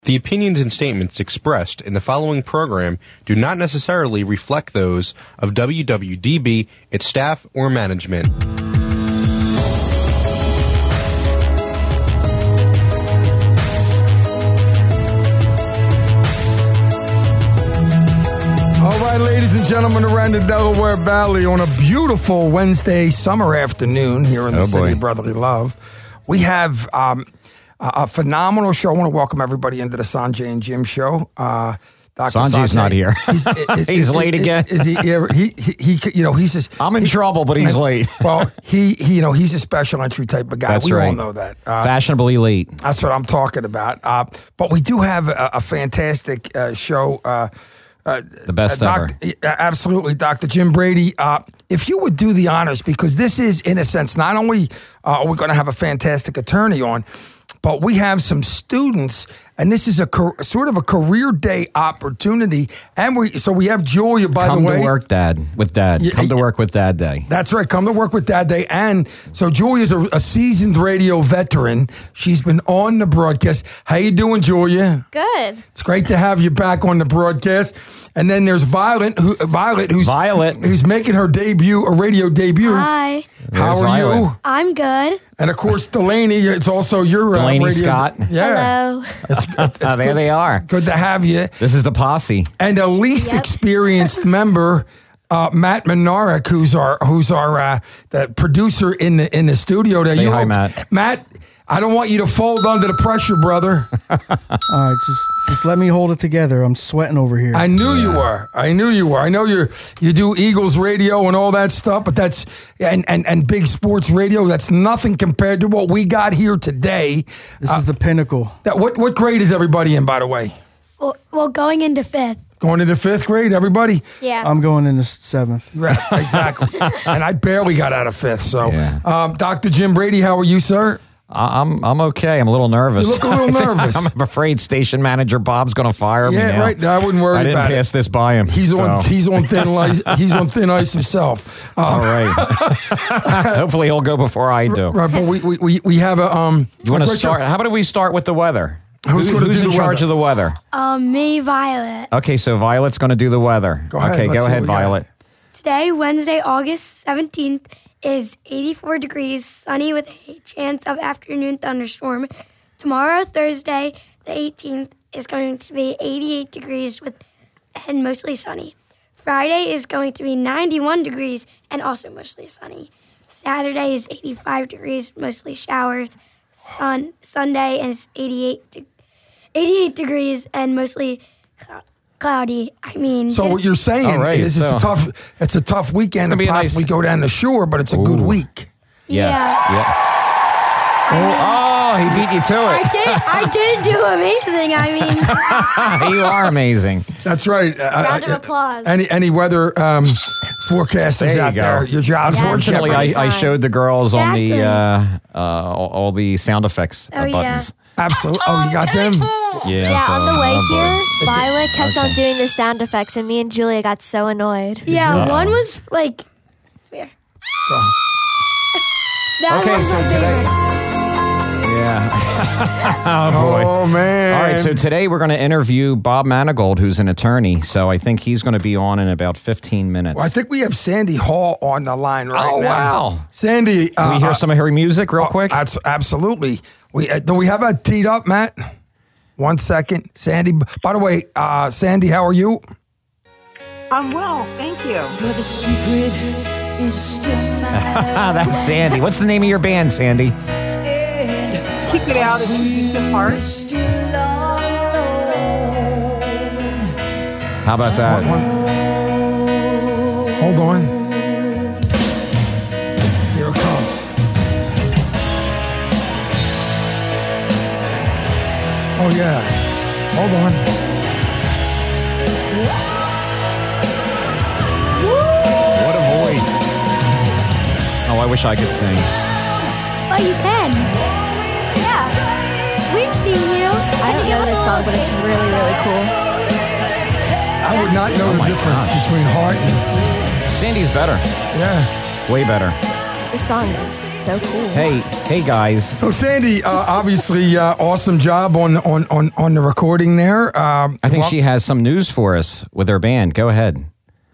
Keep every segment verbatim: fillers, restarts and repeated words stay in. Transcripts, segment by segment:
The opinions and statements expressed in the following program do not necessarily reflect those of W W D B, its staff, or management. All right, ladies and gentlemen, around the Delaware Valley on a beautiful Wednesday summer afternoon here in the Oh, city boy. of brotherly love, we have um, a, a phenomenal show. I want to welcome everybody into the Sanjay and Jim show. Uh, Doctor Sanjay's Sanjay, not here. He's, is, He's is- late is- again. Is he, yeah, he, he, he, you know, he's just. I'm in he- trouble, but he's late. Well, he, he, you know, he's a special entry type of guy. That's we all right. know that. Uh, Fashionably late. That's what I'm talking about. Uh, but we do have a, a fantastic uh, show. Uh, uh, The best uh, ever. Doc- yeah, absolutely, Doctor Jim Brady. Uh, if you would do the honors, because this is, in a sense, not only uh, are we going to have a fantastic attorney on, but we have some students, and this is a car- sort of a career day opportunity. And we so we have Julia, by Come the way. to work, Dad, with Dad. Yeah, Come to yeah. work with Dad Day. That's right. Come to work with Dad Day. And so Julia's a, a seasoned radio veteran. She's been on the broadcast. How you doing, Julia? Good. It's great to have you back on the broadcast. And then there's Violet, who Violet, who's Violet. who's making her debut, a radio debut. Hi. How There's are Violet. you? I'm good. And of course, Delaney. It's also your uh, Delaney radio. Scott. Yeah, Hello. it's, it's there good, they are. Good to have you. This is the posse. And the least Yep. experienced member, uh, Matt Menarek, who's our who's our uh, the producer in the in the studio. There, Say you hi, okay? Matt. Matt, I don't want you to fold under the pressure, brother. All right, just just let me hold it together. I'm sweating over here. I knew you were. I knew you were. I know you you do Eagles radio and all that stuff, but that's and and and big sports radio. That's nothing compared to what we got here today. this is the pinnacle. That what what grade is everybody in, by the way? Well, well, going into fifth. Going into fifth grade, everybody. Yeah. I'm going into seventh. Right, exactly. And I barely got out of fifth. So, Yeah. um, Doctor Jim Brady, how are you, sir? I- I'm I'm okay. I'm a little nervous. You look a little I think- nervous. I'm afraid station manager Bob's going to fire me Yeah, now. right. I wouldn't worry I didn't about it. pass this by him. He's on. so- He's on thin ice. He's on thin ice himself. All Um, right. Hopefully he'll go before I do. right, but we we we, we have a um. You want a to great start? show. How about we start with the weather? Who's Who- gonna who's do in the charge weather? of the weather? Um, me, Violet. Okay, so Violet's going to do the weather. Go ahead, Okay, let's go see ahead, what we got. Violet. Today, Wednesday, August seventeenth, is eighty-four degrees, sunny with a chance of afternoon thunderstorm. Tomorrow, Thursday, the eighteenth, is going to be eighty-eight degrees with and mostly sunny. Friday is going to be ninety-one degrees and also mostly sunny. Saturday is eighty-five degrees, mostly showers. Sun Sunday is eighty-eight, de- eighty-eight degrees and mostly clou- cloudy. I mean, So what you're saying All right, is it's so- a tough it's a tough weekend to gonna be a nice- possibly go down the shore, but it's a good Ooh. week. Yes. yeah. Yeah. Oh, he beat you to I it. did. I did do amazing. I mean, You are amazing. That's right. Uh, round of uh, applause. Any any weather um, forecasters There you out go. there? Your job's Yeah. on Unfortunately, jeopardy. I, I showed the girls on the Exactly. uh, uh, all, all the sound effects uh, Oh, yeah. buttons. Absolutely. Oh, you got them. Yeah. Yeah, so, on the way oh, boy. here, Violet kept Okay. on doing the sound effects, and me and Julia got so annoyed. yeah, one was like. Here. Oh. That Okay, was so my today. favorite. Yeah. oh boy. Oh man. All right, so today we're going to interview Bob Manigault, who's an attorney. So I think he's going to be on in about fifteen minutes. Well, I think we have Sandy Hall on the line right Oh, now. wow. Sandy. Can we uh, hear uh, some of her music real oh, quick? abs- absolutely. We uh, do we have that teed up, Matt? One second, Sandy. By the way, uh, Sandy, how are you? I'm well, thank you. Ah, that's Sandy. What's the name of your band, Sandy? Kick it out and keep the heart. How about that? One- Hold on. Here it comes. Oh yeah. Hold on. What a voice. Oh, I wish I could sing. But you can. Yeah. We've seen you. I don't know this song, but it's really, really cool. I would not know Oh the my difference gosh. between heart and Sandy's better. yeah. Way better. This song is so cool. Hey, hey guys. So Sandy, uh, obviously, uh, awesome job on on on on the recording there. Um, I think well- she has some news for us with her band. Go ahead.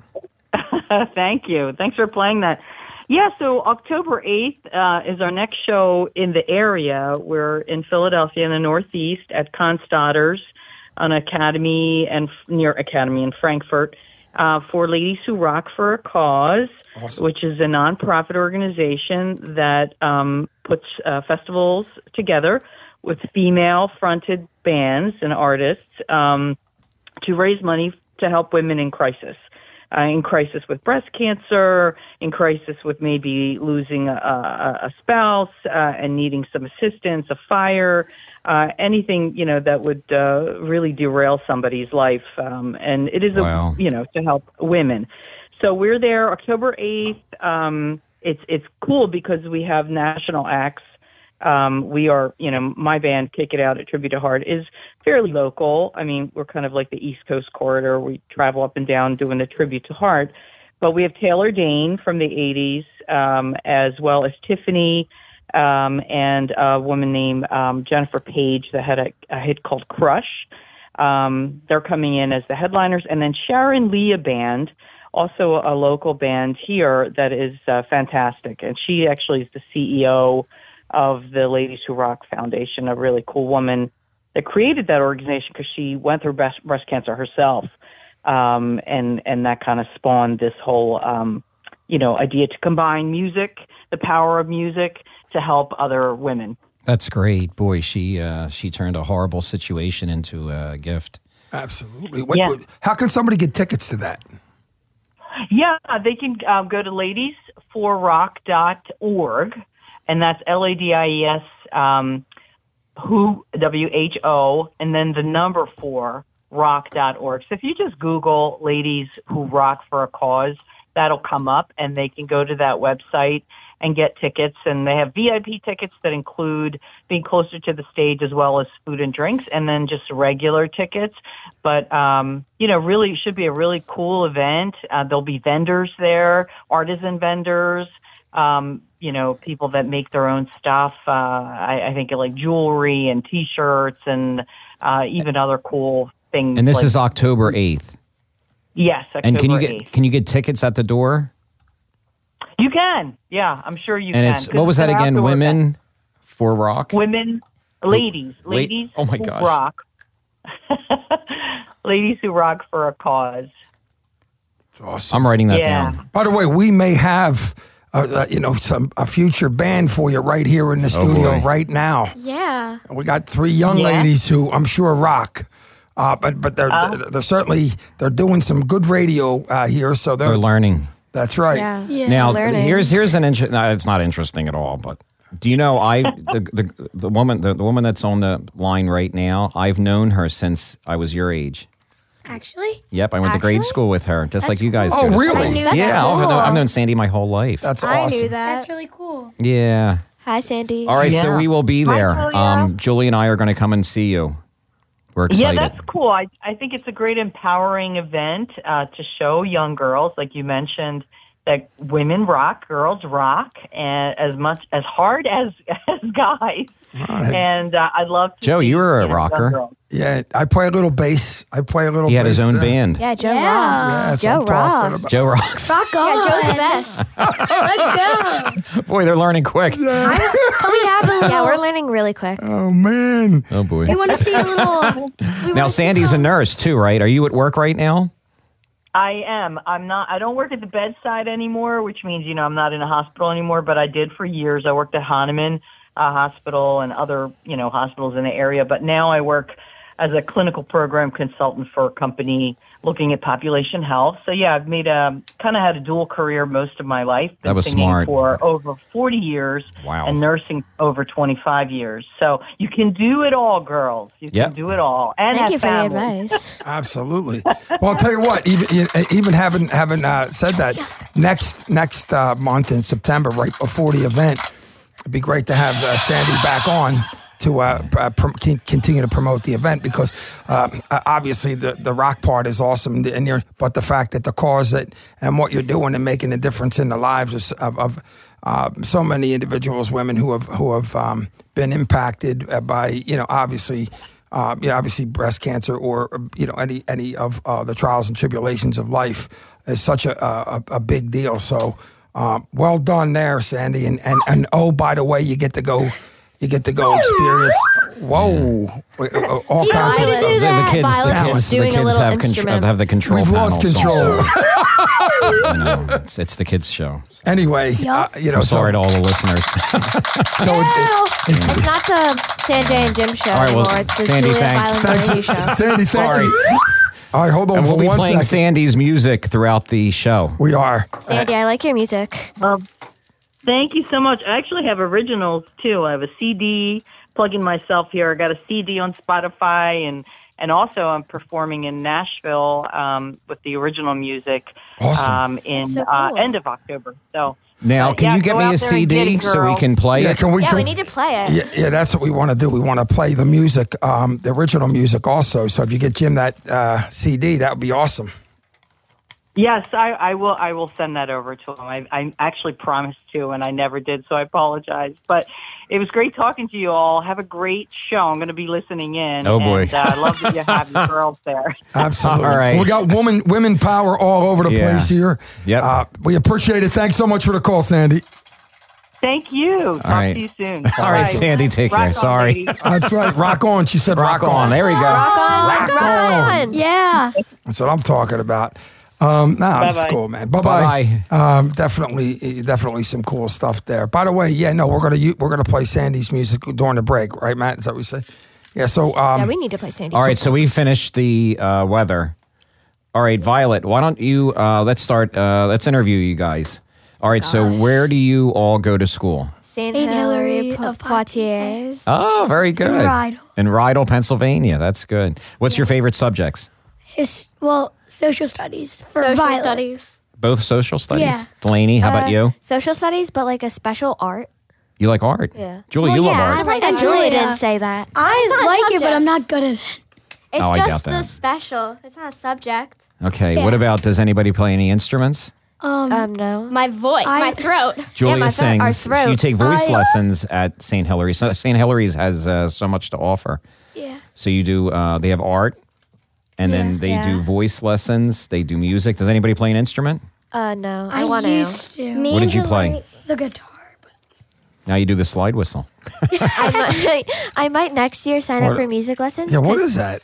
Thank you. Thanks for playing that. Yeah, so October eighth uh, is our next show in the area. We're in Philadelphia in the Northeast at Constadter's on Academy and near Academy in Frankfurt uh, for Ladies Who Rock for a Cause, Awesome. which is a nonprofit organization that um, puts uh, festivals together with female-fronted bands and artists um, to raise money to help women in crisis. Uh, in crisis with breast cancer, in crisis with maybe losing a, a, a spouse uh, and needing some assistance, a fire, uh, anything, you know, that would uh, really derail somebody's life. Um, and it is, Wow. a, you know, to help women. So we're there October eighth. Um, it's, it's cool because we have national acts. Um, we are, you know, my band, Kick It Out, A Tribute to Heart, is fairly local. I mean, we're kind of like the East Coast corridor. We travel up and down doing the Tribute to Heart. But we have Taylor Dane from the eighties, um, as well as Tiffany um, and a woman named um, Jennifer Page that had a, a hit called Crush. Um, they're coming in as the headliners. And then Sharon Leah Band, also a local band here that is uh, fantastic. And she actually is the C E O of the Ladies Who Rock Foundation, a really cool woman that created that organization because she went through breast, breast cancer herself. Um, and, and that kind of spawned this whole, um, you know, idea to combine music, the power of music, to help other women. That's great. Boy, she uh, she turned a horrible situation into a gift. Absolutely. What, Yeah. what- how can somebody get tickets to that? Yeah, they can um, go to ladies for rock dot org, and that's L A D I E S, um, who, W H O, and then the number four, rock dot org. So if you just Google Ladies Who Rock for a Cause, that'll come up, and they can go to that website and get tickets. And they have V I P tickets that include being closer to the stage as well as food and drinks, and then just regular tickets. But, um, you know, really it should be a really cool event. Uh, there'll be vendors there, artisan vendors, um, you know, people that make their own stuff. Uh, I, I think like jewelry and T-shirts and uh, even other cool things. And this like, is October eighth. yes, October And can you get eighth. can you get tickets at the door? You can, yeah, I'm sure you And can. it's 'cause what was it's that an again? outdoor event. Women for rock. Women, ladies, La- ladies oh my who gosh. rock. Ladies who rock for a cause. Awesome. I'm writing that Yeah. down. By the way, we may have, uh, uh, you know, some a future band for you right here in the studio Oh, boy. right now. Yeah. We got three young Yeah. ladies who I'm sure rock, uh, but but they're Oh. they're certainly they're doing some good radio uh, here. So they're, They're learning. that's right. Yeah. Yeah. Now, Learning. here's here's an inter- no, it's not interesting at all. But do you know I the the, the woman the, the woman that's on the line right now? I've known her since I was your age. Actually, Yep, I went to grade Actually? school with her, just like you guys. Oh, go to really? school. I knew that. Yeah, That's I've, known, cool. I've known Sandy my whole life. That's I awesome. knew that. that's really cool. Yeah. Hi, Sandy. All right, so Yeah. we will be Hi, there. Julia. Um, Julie and I are going to come and see you. We're Yeah, excited. that's cool. I, I think it's a great empowering event uh, to show young girls, like you mentioned, that women rock, girls rock, and as much as hard as as guys. Right. And uh, I'd love to. Joe, see, you were a know, young Rocker. girls. Yeah, I play a little bass. I play a little. he had his bass own there. band. Yeah, Joe Yeah. rocks. That's Joe what I'm talking rocks. about. Joe rocks. Rock on. Yeah, Joe's the best. Let's go. Boy, they're learning quick. Can we have a little? Yeah, we're learning really quick. Oh man. Oh boy. We want to see a little. we Now wanna see Sandy's a some- nurse too, right? Are you at work right now? I am. I'm not. I don't work at the bedside anymore, which means you know I'm not in a hospital anymore. But I did for years. I worked at Hahnemann uh, Hospital and other you know hospitals in the area. But now I work as a clinical program consultant for a company looking at population health. So yeah, I've made a kind of had a dual career most of my life. Been That was singing smart. for over forty years. Wow. And nursing over twenty-five years. So you can do it all, girls. You Yep. can do it all. And Thank have you for the families. advice. Absolutely. Well, I'll tell you what. Even even having having uh, said that, next next uh, month in September, right before the event, it'd be great to have uh, Sandy back on to uh, uh, prom- con- continue to promote the event because uh, uh, obviously the, the rock part is awesome, and you're, but the fact that the cause that and what you're doing and making a difference in the lives of, of, of uh, so many individuals, women who have who have um, been impacted by, you know, obviously, uh, you know, obviously breast cancer or you know any any of uh, the trials and tribulations of life is such a a, a big deal. So, uh, well done there, Sandy. And, and and oh, by the way, you get to go. You get to go experience. Whoa! All He kinds wanted of. to do The, the that. kids, the Violet's kids, just the doing a kids little have, control, instrument. have the control We've lost panels control. also. You know, it's, it's the kids' show. Anyway, uh, you know. I'm sorry so, to all the listeners. so it- it- it's, It's not the Sanjay and Jim show All right, well, anymore. It's the Sandy, Julia thanks. Violet thanks, Brady show. Sandy. Thank Sorry. you. All right, hold on And for we'll be one playing second. Sandy's music throughout the show. We are. Sandy, I like your music. Um, thank you so much. I actually have originals too. I have a C D. Plugging myself here. I got a C D on Spotify, and and also I'm performing in Nashville um, with the original music Awesome. um, in That's so uh, cool. end of October. So Now, uh, can yeah, you get go me out a there and get C D it, so we girl. can play Yeah, it? can we? Yeah, can, we need to play it. Yeah, yeah, that's what we want to do. We want to play the music, um, the original music also. So if you get Jim that uh, C D, that would be awesome. Yes, I, I will. I will send that over to him. I, I actually promised to, and I never did, so I apologize. But it was great talking to you all. Have a great show. I'm going to be listening in. Oh, boy. And, uh, I love that you have your girls there. Absolutely. All right. We got woman women power all over the Yeah. place here. Yep. Uh, we appreciate it. Thanks so much for the call, Sandy. Thank you. Talk right. to you soon. All right, Sandy, take Rock care. on, Sorry. ladies. That's right. Rock on. She said rock, Rock on. There we go. Rock on, rock, rock on. Yeah. That's what I'm talking about. Um, nah, it's Bye-bye. cool, man. Bye bye. Bye-bye. Um, definitely, definitely some cool stuff there. By the way, yeah, no, we're gonna u- we're gonna play Sandy's music during the break, right, Matt? Is that what we said? Yeah. So, um, Yeah, we need to play Sandy. All right, so we finished the uh, weather. All right, Violet, why don't you, uh, let's start, uh, let's interview you guys. All right, so where do you all go to school? Saint Saint Hilary Hilary of of Poitiers. Oh, very good. Rydal. In Rydal, Pennsylvania. That's good. What's your favorite subjects? His well, social studies for Social Violet. studies. Both social studies? Yeah. Delaney, how about Uh, you? Social studies, but like a special art. You like art? Yeah. Julie, Well, you yeah, love art. surprised And that Julia Julia. didn't say that. I not a like it, subject. but I'm not good at it. It's Oh, I doubt just that. a special. It's not a subject. Okay, Yeah. what about, does anybody play any instruments? Um, Um, no. My voice, I- my throat. Julia yeah, my throat, our sings. throat. You take voice I- lessons at Saint Hilary's. So Saint Hilary's has uh, so much to offer. yeah. So you do, uh, they have art, and then Yeah. they Yeah. do voice lessons. They do music. Does anybody play an instrument? Uh, no. I, I, want used to. to. Me What and did you play? Delaney- The guitar. But Now you do the slide whistle. I might, I might next year sign up What- for music lessons. Yeah. What 'cause is that?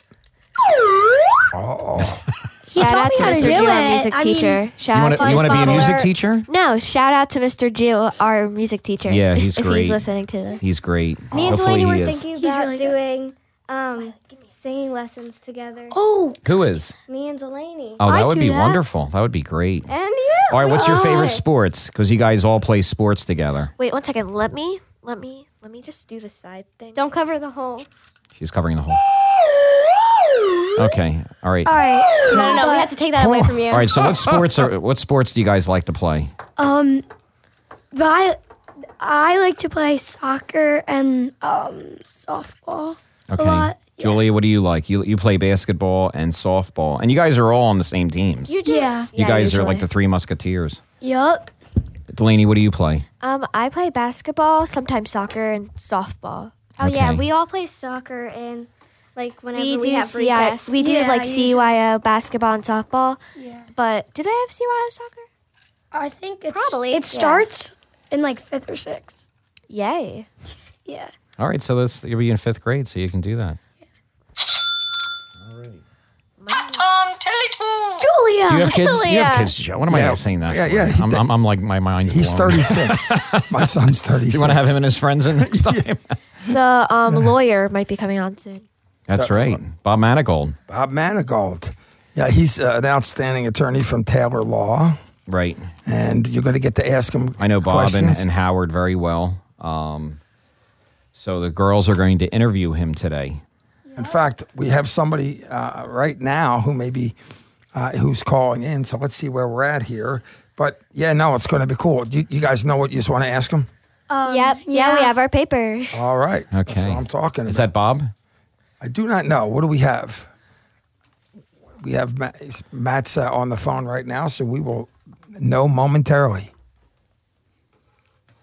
Oh, he Shout taught out me to how to Mister do Gill, our it. music I mean, teacher. Shout You out want to to you want to be a Mister music Butler. teacher? No, shout out to Mister Gill, our music teacher. Yeah, he's if great. he's listening to this. He's great. Me and Hopefully Delaney were he is. thinking He's about really good. doing um, singing lessons together. Oh, Who is? Me and Delaney. Oh, that I would do be that. wonderful. That would be great. And you. All right, what's your favorite Right. sports? Because you guys all play sports together. Wait, one second. Let me, let me, let me just do the side thing. Don't cover the hole. She's covering the whole. Okay. All right. all right. No, no, no. We had to take that away from you. All right. So what sports are what sports do you guys like to play? Um, Vi- I like to play soccer and um softball Okay. a lot. Julia, what do you like? You you play basketball and softball, and you guys are all on the same teams. You, Yeah. Yeah, guys are usually. like the Three Musketeers. Yup. Delaney, what do you play? Um, I play basketball, sometimes soccer, and softball. Oh yeah, Okay. we all play soccer and like whenever We we, do have C I, recess. we do Yeah, like usually. C Y O basketball and softball. Yeah. But do they have C Y O soccer? I think it's Probably, It yeah. starts in like fifth or sixth. Yay! Yeah. All right. So this you'll be in fifth grade, so you can do that. Julia. Do you have kids? You have Julia. kids, Joe. What am Yeah. I saying that? Yeah, for? yeah, he- I'm, I'm, I'm like my mind's He's blown. thirty-six. My son's thirty-six. Do you want to have him and his friends in next time? The um, lawyer might be coming on soon. That's right. Bob Manigold. Bob Manigault. Yeah, he's uh, an outstanding attorney from Taylor Law, Right. and you're going to get to ask him. I know Bob and, questions. and Howard very well. Um, so the girls are going to interview him today. In fact, we have somebody uh, right now who may be uh, who's calling in. So let's see where we're at here. But yeah, no, it's going to be cool. You, you guys know what you just want to ask him? Um, yep. Yeah, we have our papers. All right. Okay. That's what I'm talking Is about. that Bob? I do not know. What do we have? We have Matt, Matt's uh, on the phone right now, so we will know momentarily.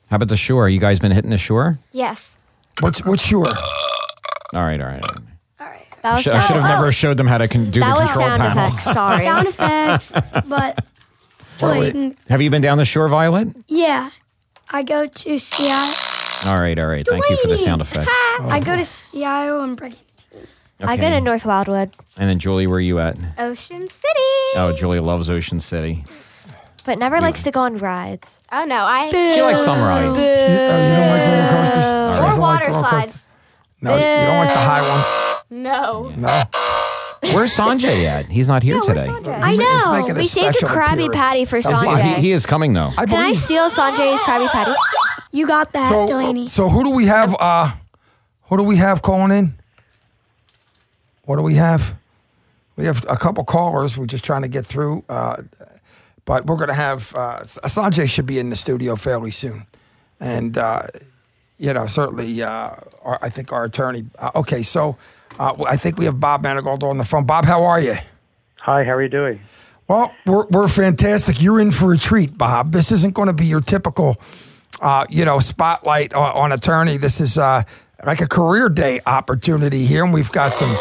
How about the shore? You guys been hitting the shore? Yes. What's what's sure? All right, all right. All right. That was Sh- I should have sound- never showed them how to con- do That the was control sound panel. effects. Sorry. Sound effects, but Wait. Have you been down the shore, Violet? yeah, I go to Seattle. All right, all right. Thank you for the sound effects. I go to Seattle and Brigantine. I go to North Wildwood. And then Julie, where are you at? Ocean City. Oh, Julie loves Ocean City. But never likes to go on rides. Oh, no. I She likes some rides. You, oh, you don't like roller coasters? All She right. doesn't Or like water roller coasters? slides. No, you don't like the high ones. No. No. Where's Sanjay at? He's not here today. I He's know. making a We saved a special Krabby appearance. Patty for That was He, Sanjay. he- he is coming though. I Can I believe. steal Sanjay's Krabby Patty? You got that, So, Delaney. so who do we have? Uh, who do we have calling in? What do we have? We have a couple callers. We're just trying to get through. Uh, but we're going to have uh, Sanjay should be in the studio fairly soon, and uh, you know certainly uh, our, I think our attorney. Uh, okay, so uh, I think we have Bob Manigault on the phone. Bob, how are you? Hi, how are you doing? Well, we're we're fantastic. You're in for a treat, Bob. This isn't going to be your typical, uh, you know, spotlight on, on attorney. This is uh, like a career day opportunity here, and we've got some.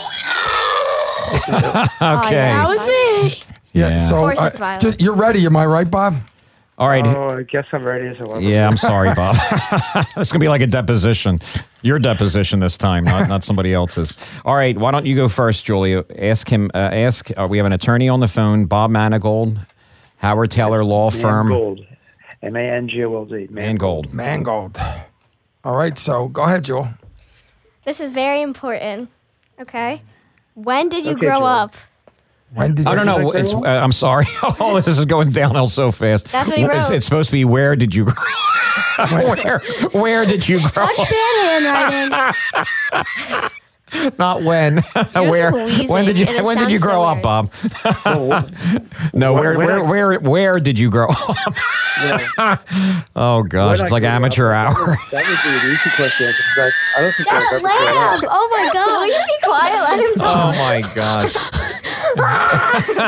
Okay. That was me. Yeah, Yeah. so Of course uh, it's Violet. ju- you're ready, am I right, Bob? All right. Oh, I guess I'm ready as well. Yeah, I'm sorry, Bob. It's gonna be like a deposition. Your deposition this time, not not somebody else's. All right, why don't you go first, Julia? Ask him. Uh, ask. Uh, we have an attorney on the phone, Bob Manigault, Howard Taylor Law Firm. Mangold. M A N G O L D. Mangold. Mangold. All right, so go ahead, Joel. This is very important. Okay. When did you Okay, grow Joel. up? When did I you? don't know. It's, uh, I'm sorry. Oh, this is going downhill so fast. That's what he It's, wrote. it's supposed to be. Where did you? grow Where? Where did you grow Such up? bad handwriting. Not when. You're Where? squeezing, When did you? and it When did you sounds grow so up, weird. Bob? Oh, No. When- Where? when Where? I- Where? Where did you grow up? Oh gosh, when it's I like grew up, amateur that hour. would- That would be an easy question because I, I don't think I've ever grown Laugh. up. Oh my God. Will you be quiet? Let him talk. Oh my gosh.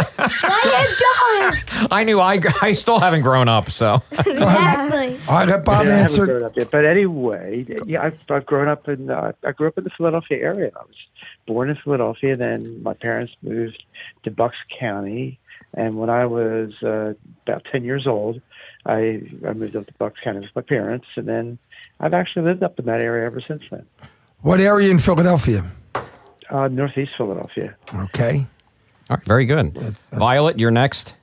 I knew I, I still haven't grown up, so. Exactly. All right, let Bob Yeah, I haven't answer. grown up yet. But anyway, yeah, I've, I've grown up in uh, I grew up in the Philadelphia area. I was born in Philadelphia. Then my parents moved to Bucks County, and when I was uh, about ten years old, I I moved up to Bucks County with my parents, and then I've actually lived up in that area ever since then. What area in Philadelphia? Uh, Northeast Philadelphia. Okay. All right, very good. Violet, you're next.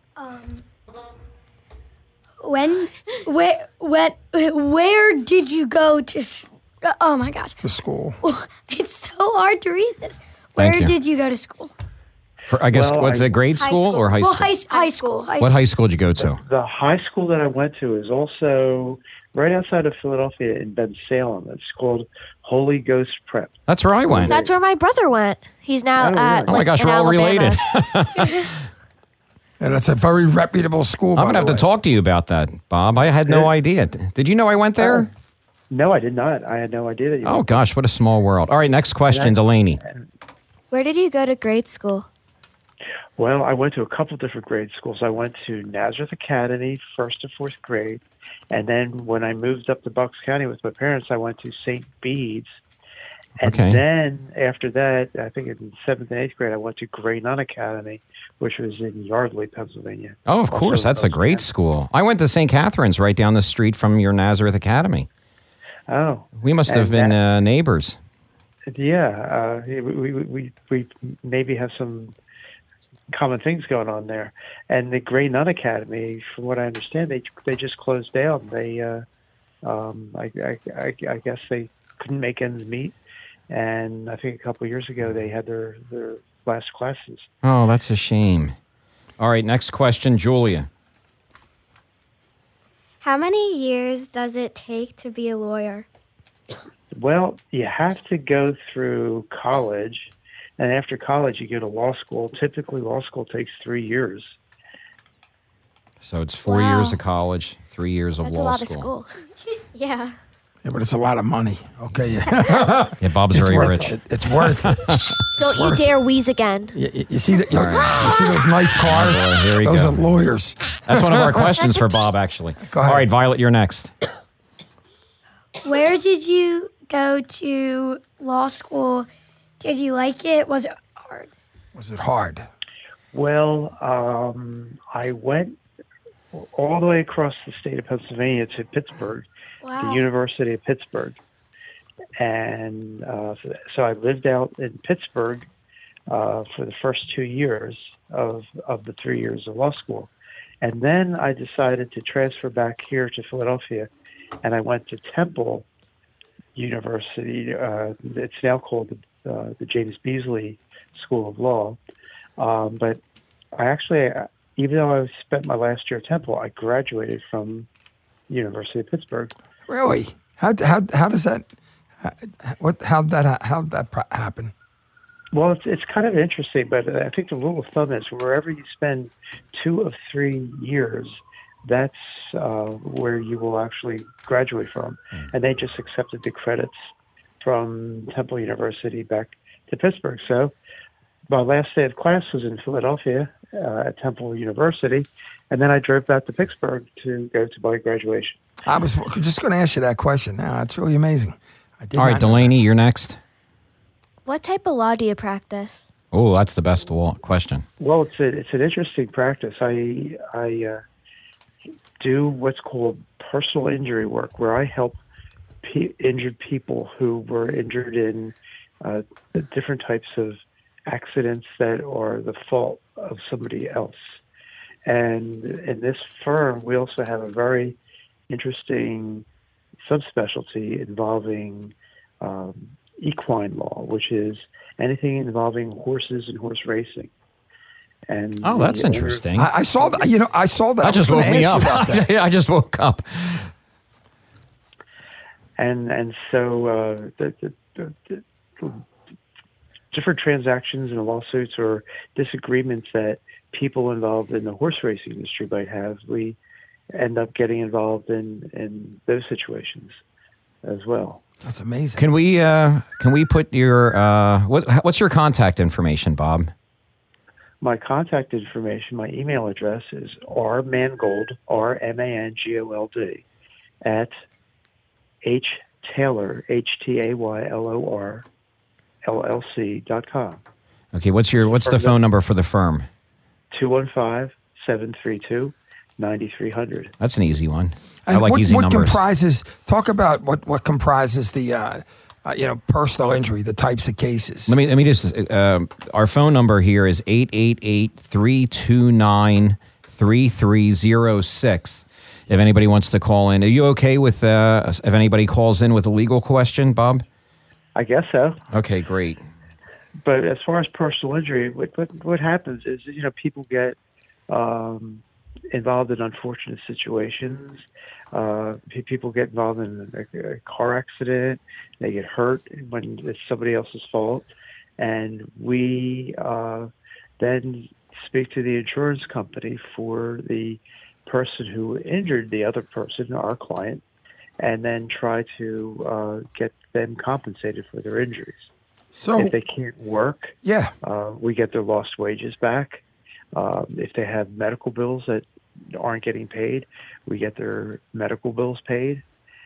When, where, where, where did you go to? s- Oh my gosh, The school. it's so hard to read this. Where Thank you. did you go to school? For, I guess, Well, what's I- it, grade High school, school. or high Well, school? high, high school. High What school. high school did you go to? The high school that I went to is also right outside of Philadelphia in Bensalem. It's called Holy Ghost Prep. That's where I went. That's where my brother went. He's now Oh, at. really? Oh my like, gosh, in we're all Alabama. related. And it's a very reputable school. I'm by going to have the to way. talk to you about that, Bob. I had no Yeah. idea. Did you know I went there? No, I did not. I had no idea that you. Oh gosh, what a small world. All right, next question, Delaney. Where did you go to grade school? Well, I went to a couple different grade schools. I went to Nazareth Academy, first to fourth grade, and then when I moved up to Bucks County with my parents, I went to Saint Bede's. And Okay. then after that, I think in seventh and eighth grade, I went to Grey Nun Academy, which was in Yardley, Pennsylvania. Oh, of course, that's a great school. I went to Saint Catherine's right down the street from your Nazareth Academy. Oh, We must have And been that- uh, neighbors. yeah. Uh, we, we, we, we maybe have some common things going on there. And the Grey Nun Academy, from what I understand, they they just closed down. They, uh, um, I, I, I, I guess they couldn't make ends meet. And I think a couple of years ago they had their, their last classes. Oh, that's a shame. All right, next question, Julia. How many years does it take to be a lawyer? Well, you have to go through college, and after college you go to law school. Typically, law school takes three years. So it's four Wow. years of college, three years of That's law a lot school. of school. Yeah. Yeah, but it's a lot of money. Okay. Yeah, Yeah, Bob's it's very worth rich. It. It's worth it. Don't you dare wheeze again. You, you- you see that? You, All right. you see those nice cars? Oh, boy, here we those go. are lawyers. That's one of our questions for Bob, actually. Go ahead. All right, Violet, you're next. Where did you go to law school? Did you like it? Was it hard? Was it hard? Well, um, I went all the way across the state of Pennsylvania to Pittsburgh, Wow. the University of Pittsburgh. And uh, so, so I lived out in Pittsburgh uh, for the first two years of, of the three years of law school. And then I decided to transfer back here to Philadelphia, and I went to Temple University. Uh, it's now called the, uh, the James Beasley School of Law. Um, but I actually, uh, even though I spent my last year at Temple, I graduated from University of Pittsburgh. Really? How how how does that? How, what how that how that pro- happen? Well, it's it's kind of interesting, but I think the rule of thumb is wherever you spend two of three years, that's uh, where you will actually graduate from. And they just accepted the credits from Temple University back to Pittsburgh. So my last day of class was in Philadelphia uh, at Temple University, and then I drove back to Pittsburgh to go to my graduation. I was just going to ask you that question. Now it's really amazing. I did All right, not know Delaney, you're next. What type of law do you practice? Oh, that's the best law question. Well, it's a, it's an interesting practice. I I uh, do what's called personal injury work, where I help pe- injured people who were injured in uh, the different types of accidents that are the fault of somebody else. And in this firm, we also have a very interesting subspecialty involving um, equine law, which is anything involving horses and horse racing. And Oh, that's the- interesting. I, I saw that. You know, I saw that. That just I was woke gonna me ask up. you about that. I just woke up. And and so uh, the, the, the, the, the different transactions and lawsuits or disagreements that people involved in the horse racing industry might have, we end up getting involved in, in those situations as well. That's amazing. Can we uh, can we put your uh, what, what's your contact information, Bob? My contact information, my email address is rmangold, R M A N G O L D, at H Taylor, H T A Y L O R, L L C dot com. Okay, what's your what's the phone number for the firm? two one five, seven three two, nine three zero zero. That's an easy one. I And like what, easy what numbers. comprises? Talk about what what comprises the uh, uh, you know personal injury, the types of cases. Let me let me just. Uh, our phone number here is eight eight eight, three two nine, three three zero six. If anybody wants to call in, are you okay with uh, if anybody calls in with a legal question, Bob? I guess so. Okay, great. But as far as personal injury, what what, what happens is, you know, people get um, involved in unfortunate situations. Uh, pe- people get involved in a, a car accident. They get hurt when it's somebody else's fault. And we uh, then speak to the insurance company for the person who injured the other person, our client, and then try to uh, get them compensated for their injuries. So if they can't work, yeah, uh, we get their lost wages back. Um, if they have medical bills that aren't getting paid, we get their medical bills paid.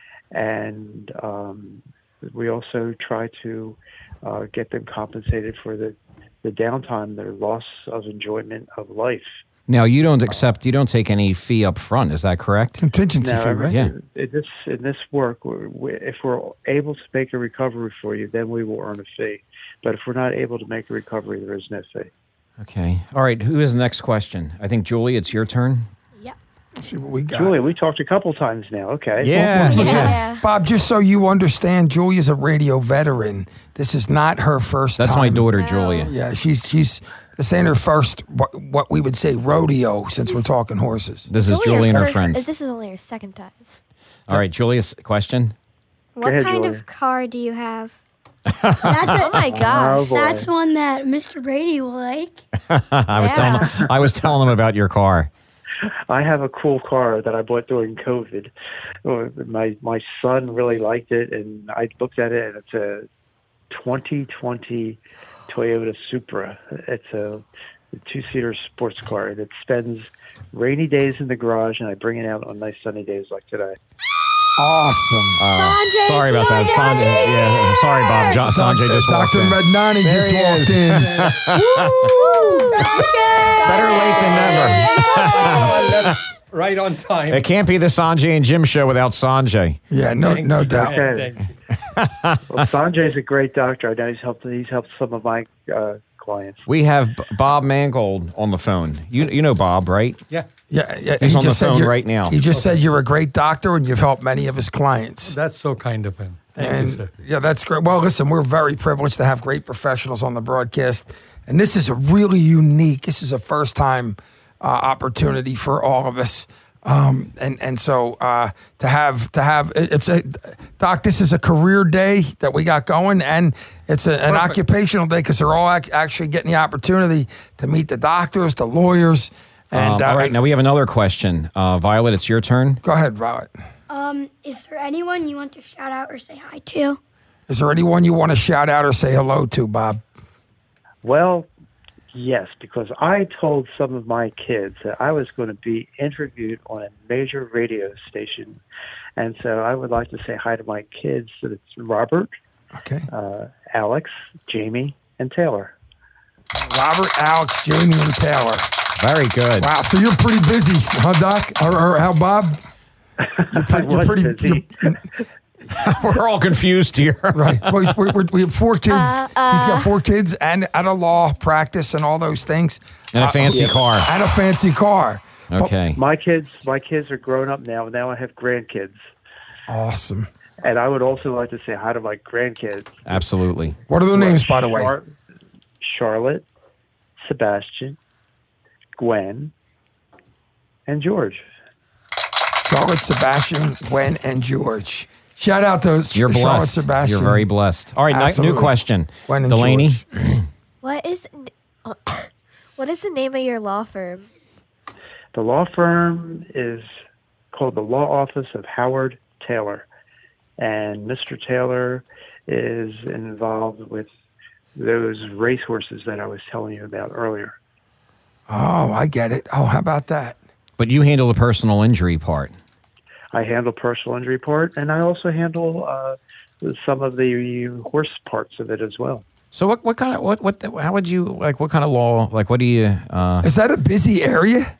And um, we also try to uh, get them compensated for the, the downtime, their loss of enjoyment of life. Now you don't accept, you don't take any fee up front. Is that correct? Contingency Now, fee, right? Yeah. In this in this work, we- we- if we're able to make a recovery for you, then we will earn a fee. But if we're not able to make a recovery, there is no fee. Okay. All right. Who is the next question? I think Julie, it's your turn. Yep. Let's see what we got. Julia, we talked a couple times now. Okay. Yeah. Well, well, yeah. Yeah. Bob, just so you understand, Julia's a radio veteran. This is not her first That's time. my daughter, No. Julia. Yeah, she's she's this ain't her first what, what we would say rodeo since we're talking horses. This is Only Julie and her first- friends. This is only her second time. All right, Julia's question. What ahead, kind Julia. of car do you have? That's Oh a, my gosh. Oh, boy. that's one that Mister Brady will like. I was Yeah. telling him, I was telling him about your car. I have a cool car that I bought during COVID. Uh, My my son really liked it, and I looked at it, and it's a twenty twenty Toyota Supra. It's a, a two-seater sports car, and it spends rainy days in the garage, and I bring it out on nice sunny days like today. Awesome. Uh, sorry about that, Sanjay. Yeah, sorry, Bob. Jo- Sanjay just walked Doctor in. Mednani There just he walked is. in. Better late than never. Right on time. It can't be the Sanjay and Jim show without Sanjay. Yeah, no, no doubt. Okay. Well, Sanjay's a great doctor. I know he's helped. He's helped some of my uh, clients. We have B- Bob Mangold on the phone. You you know Bob, right? Yeah. Yeah, yeah. He's he on the just said phone you're- right now. He just said you're a great doctor and you've helped many of his clients. That's so kind of him. Thank and you, sir. yeah, that's great. Well, listen, we're very privileged to have great professionals on the broadcast, and this is a really unique. This is a first time uh, opportunity for all of us. Um, and and so uh, to have to have it- it's a doc. This is a career day that we got going, and it's a, an Perfect. occupational day because they're all ac- actually getting the opportunity to meet the doctors, the lawyers, and Um, all uh, right, now we have another question. Uh, Violet, it's your turn. go ahead, Violet. Um, is there anyone you want to shout out or say hi to? Is there anyone you want to shout out or say hello to, Bob? Well, yes, because I told some of my kids that I was going to be interviewed on a major radio station, and so I would like to say hi to my kids. So it's Robert, Okay. uh, Alex, Jamie, and Taylor. Robert, Alex, Jamie, and Taylor. Very good. Wow, so you're pretty busy, huh, Doc? Or, or how, Bob? You're pretty, I you're was pretty busy. you're- We're all confused here. right. Well, he's- we're, we're, we have four kids. Uh, uh. He's got four kids and at a law practice and all those things. And a Uh, fancy car. And a fancy car. But- Okay. My kids, my kids are grown up now. Now I have grandkids, awesome. and I would also like to say hi to my grandkids. Absolutely. What are their names, by the way? Char- Charlotte, Sebastian, Gwen, and George. Charlotte, Sebastian, Gwen, and George. Shout out to You're Charlotte, blessed. Sebastian. You're very blessed. All right, ni- new Absolutely. question. Gwen and Delaney. George. What is uh, what is the name of your law firm? The law firm is called the Law Office of Howard Taylor, and Mister Taylor is involved with those racehorses that I was telling you about earlier. Oh, I get it. Oh, how about that? But you handle the personal injury part. I handle personal injury part, and I also handle uh, some of the horse parts of it as well. So what, what kind of what what how would you like what kind of law like what do you uh Is that a busy area?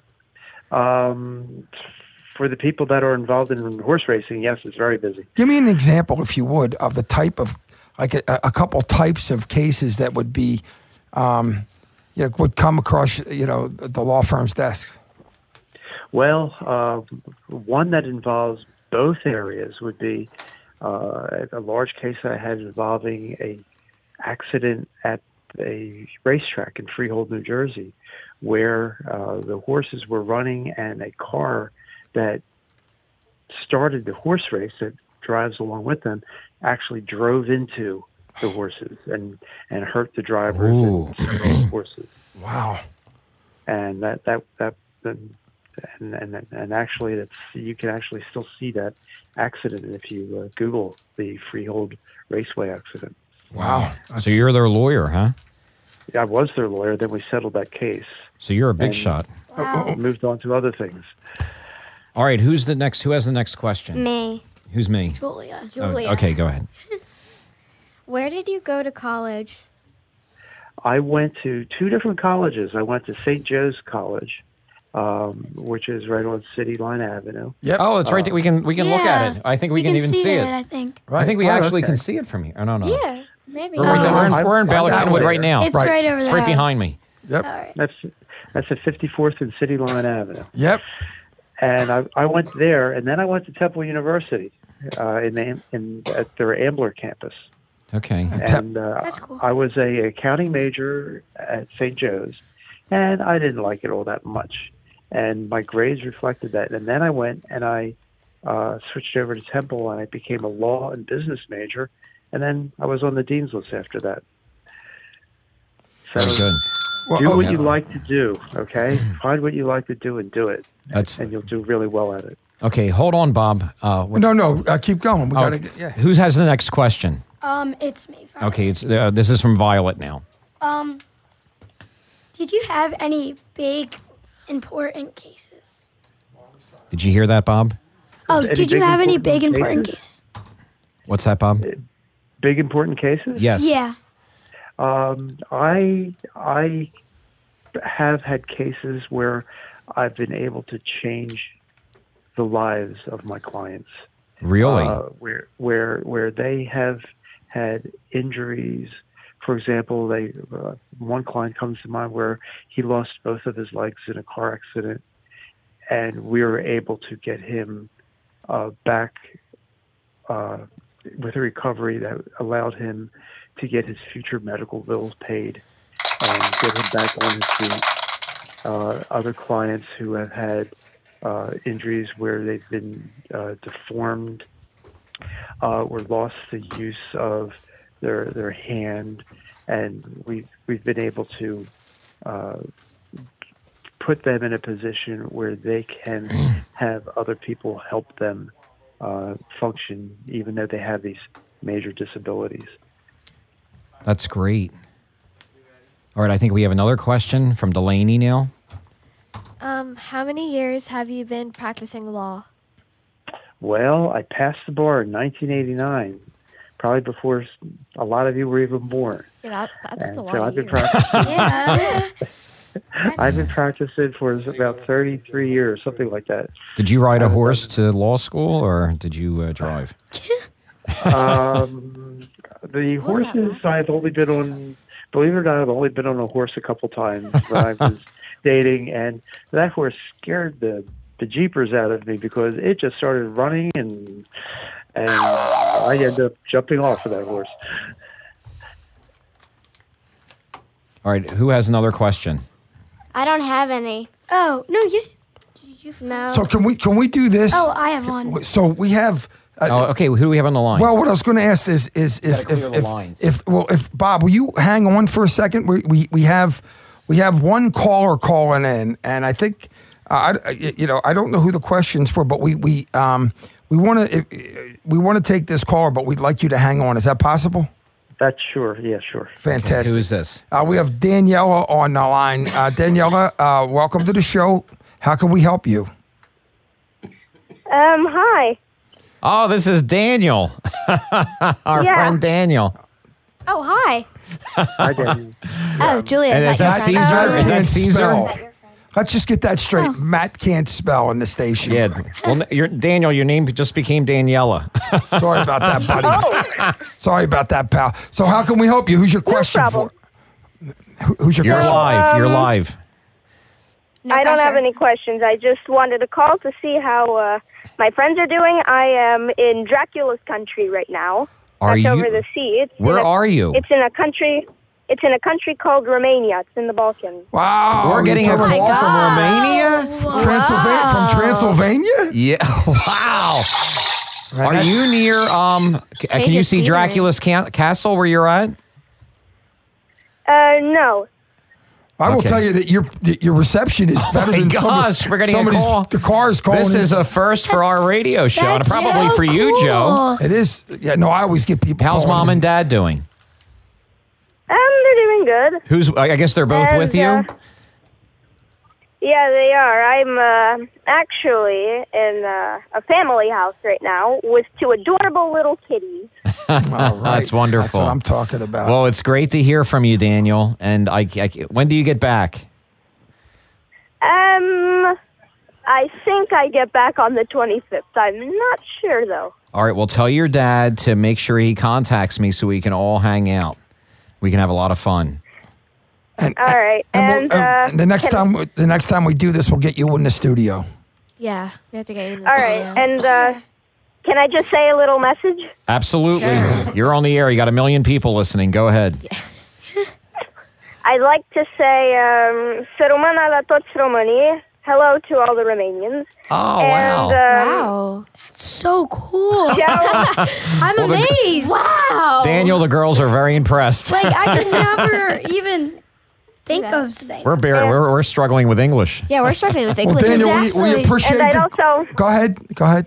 Um, for the people that are involved in horse racing, yes, it's very busy. Give me an example, if you would, of the type of, like a, a couple types of cases that would be, um, you know, would come across, you know, the law firm's desk. Well, uh, one that involves both areas would be uh, a large case I had involving a accident at a racetrack in Freehold, New Jersey, where uh, the horses were running and a car that started the horse race that drives along with them actually drove into the horses and, and hurt the drivers Ooh. and several horses. Wow. And that, that, that, and, and, and actually that's, you can actually still see that accident if you uh, Google the Freehold Raceway accident. Wow. So you're their lawyer, huh? I was their lawyer, then we settled that case. So you're a big And- shot. Wow. Moved on to other things. All right, who's the next who has the next question? Me. Who's me? Julia. Oh, Julia. okay, go ahead. Where did you go to college? I went to two different colleges. I went to Saint Joe's College, um, which is right on City Line Avenue. Yep. Oh, it's right there. We can we can look Yeah. at it. I think we, can, even see, see it. I think. Right. I think we Oh, actually okay. can see it from here. Oh, no, no. Yeah, maybe. We're, right there. we're in, Oh, we're in I- Bala that Cynwyd way. right now. It's Right. right, over It's there. right behind me. Yep. All right. That's that's at fifty-fourth and City Line Avenue. Yep. And I, I went there, and then I went to Temple University uh, in, the, in at their Ambler campus. Okay. And uh, That's cool. I was a accounting major at Saint Joe's, and I didn't like it all that much. And my grades reflected that. And then I went and I uh, switched over to Temple, and I became a law and business major. And then I was on the dean's list after that. So Very good. Well, do oh, what yeah. you like to do, okay? Find what you like to do and do it. That's and you'll do really well at it. okay. Hold on, Bob. Uh, what- No, no, uh, keep going. We oh, gotta get, yeah. Who has the next question? Um, it's me. Fine. Okay, it's uh, this is from Violet now. Um, did you have any big, important cases? Did you hear that, Bob? Oh, Any did you big, have any important big, important cases? cases? What's that, Bob? Big important cases? Yes. Yeah. Um, I I have had cases where I've been able to change the lives of my clients. Really? Uh, where where where they have had injuries. For example, they uh, one client comes to mind where he lost both of his legs in a car accident, and we were able to get him uh, back uh, with a recovery that allowed him to get his future medical bills paid and get him back on his feet. Uh, other clients who have had uh, injuries where they've been uh, deformed uh, or lost the use of their their hand, and we've we've been able to uh, put them in a position where they can have other people help them uh, function, even though they have these major disabilities. That's great. All right, I think we have another question from Delaney now. Um, how many years have you been practicing law? Well, I passed the bar in nineteen eighty-nine, probably before a lot of you were even born. Yeah, that, that's And a lot so of I've been years. practicing. Yeah. I've been practicing for about thirty-three years, something like that. Did you ride a horse to law school, or did you uh, drive? Um, the horses I've only been on. Believe it or not, I've only been on a horse a couple times when I was dating, and that horse scared the the jeepers out of me because it just started running, and and I ended up jumping off of that horse. All right, who has another question? I don't have any. Oh no, you. s- No. So can we can we do this? Oh, I have one. So we have. Uh, Oh, okay. Who do we have on the line? Well, what I was going to ask is is if Gotta clear if the if, lines. if well if Bob, will you hang on for a second? We we we have we have one caller calling in, and I think uh, I you know I don't know who the question's for, but we we um we want to we want to take this caller, but we'd like you to hang on. Is that possible? That's sure. Yeah, sure. Fantastic. Who is this? Uh, we have Daniela on the line. Uh, Daniela, uh, welcome to the show. How can we help you? Um, hi. Oh, this is Daniel, our Yeah. friend Daniel. Oh, hi. Hi, Daniel. Oh, Julia. And is that your Caesar? friend? Is that Can't Caesar? spell. Let's just get that straight. Matt can't spell in the station. Yeah. Well, your Daniel, your name just became Daniela. Sorry about that, buddy. Sorry about that, pal. So how can we help you? Who's your question problem. for? Who- Who's your You're question? live. You're Um, live. No I don't have pressure. any questions. I just wanted to call to see how uh, my friends are doing. I am in Dracula's country right now. Are That's you? over the sea. It's in Where a- are you? It's in a country. It's in a country called Romania. It's in the Balkans. Wow. We're getting a you're call talking from about Romania. Transylvania, from Transylvania? Yeah. Wow. Are that- you near? Um. c- Can Change you of see scenery. Dracula's ca- castle where you're at? Uh, no. I will Okay. tell you that your that your reception is better my than some of- gosh, we're getting a somebody's- call. The car is calling. This in. is a first for our radio show, and that's probably so for you, Joe. It is. Yeah. No, I always get people. How's calling mom in. and dad doing? Um, they're doing good. Who's? I guess they're both And, with you. uh, Yeah, they are. I'm uh, actually in uh, a family house right now with two adorable little kitties. All right. That's wonderful. That's what I'm talking about. Well, it's great to hear from you, Daniel. And I, I when do you get back? Um, I think I get back on the twenty-fifth. I'm not sure, though. All right. Well, tell your dad to make sure he contacts me so we can all hang out. We can have a lot of fun. and, All right. and, And, we'll- uh, and the next can- time, the next time we do this, we'll get you in the studio. Yeah, we have to get you in the All right. studio. And uh, can I just say a little message? Absolutely. You're on the air. You got a million people listening. Go ahead. I'd like to say, um, Să rămână la toți românii. Hello to all the Romanians. Oh, and, wow. Um, Wow. That's so cool. Joe, I'm Well, the- amazed. Wow. Daniel, the girls are very impressed. Like I could never even think of today. We're, bare, we're we're struggling with English. Yeah, we're struggling with Well, English. Daniel, Exactly. we, we appreciate And I'd the- also- Go ahead. Go ahead.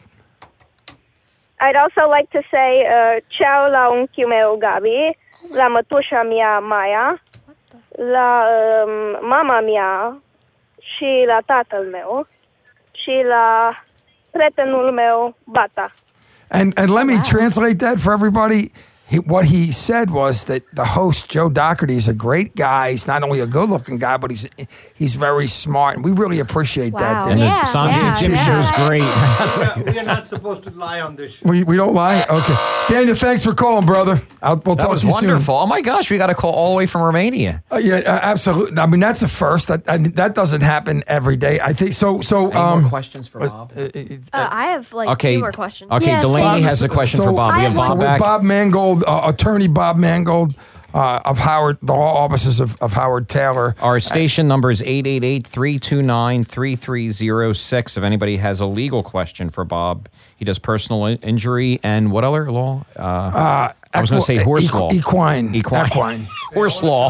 I'd also like to say uh, ciao la unchiul meu Gabi, la mătușa mea Maya, la um, mama mea și la tatăl meu și la prietenul meu Bata. And and let me translate that for everybody. He, what he said was that the host, Joe Doherty, is a great guy. He's not only a good-looking guy, but he's he's very smart, and we really appreciate that. Wow. And Daniel. Yeah, the Sanjay yeah, Jim yeah. show's great. We are not supposed to lie on this show. We, we don't lie? Okay. Daniel, thanks for calling, brother. I'll, we'll That talk was to you wonderful. Oh my gosh, we got a call all the way from Romania. soon. Uh, yeah, uh, absolutely. I mean, that's a first. That I mean, that doesn't happen every day. I think so. So, Any um, more questions for Bob? Uh, I have like Okay. two more questions. Okay, Yes. Delaney Bob, has a question so- for Bob. We I have have Bob so with back. Bob Mangold, uh, attorney Bob Mangold uh, of Howard, the law offices of, of Howard Taylor. Our station number is eight eight eight, three two nine, three three zero six. If anybody has a legal question for Bob, he does personal in- injury and what other law? Uh, Uh, I was going to say equi- horse equi- law. Equine. Equine. Equine. Horse law.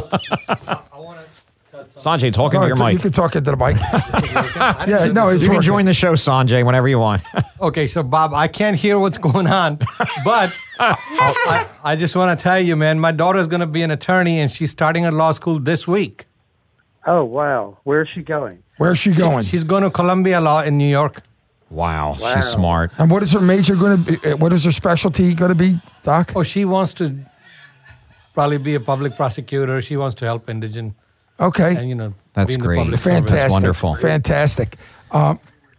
Sanjay, talking Go to your ahead, mic. You can talk into the mic. yeah, no, it's You can working. join the show, Sanjay, whenever you want. Okay, so Bob, I can't hear what's going on, but I, I, I just want to tell you, man, my daughter's going to be an attorney, and she's starting at law school this week. Oh, wow. Where's she going? Where's she going? She's going to Columbia Law in New York. Wow, Wow. she's smart. And what is her major going to be? uh, What is her specialty going to be, Doc? Oh, she wants to probably be a public prosecutor. She wants to help indigent Okay. and, you know, That's be in great. the public Fantastic. service. wonderful. Fantastic. Um,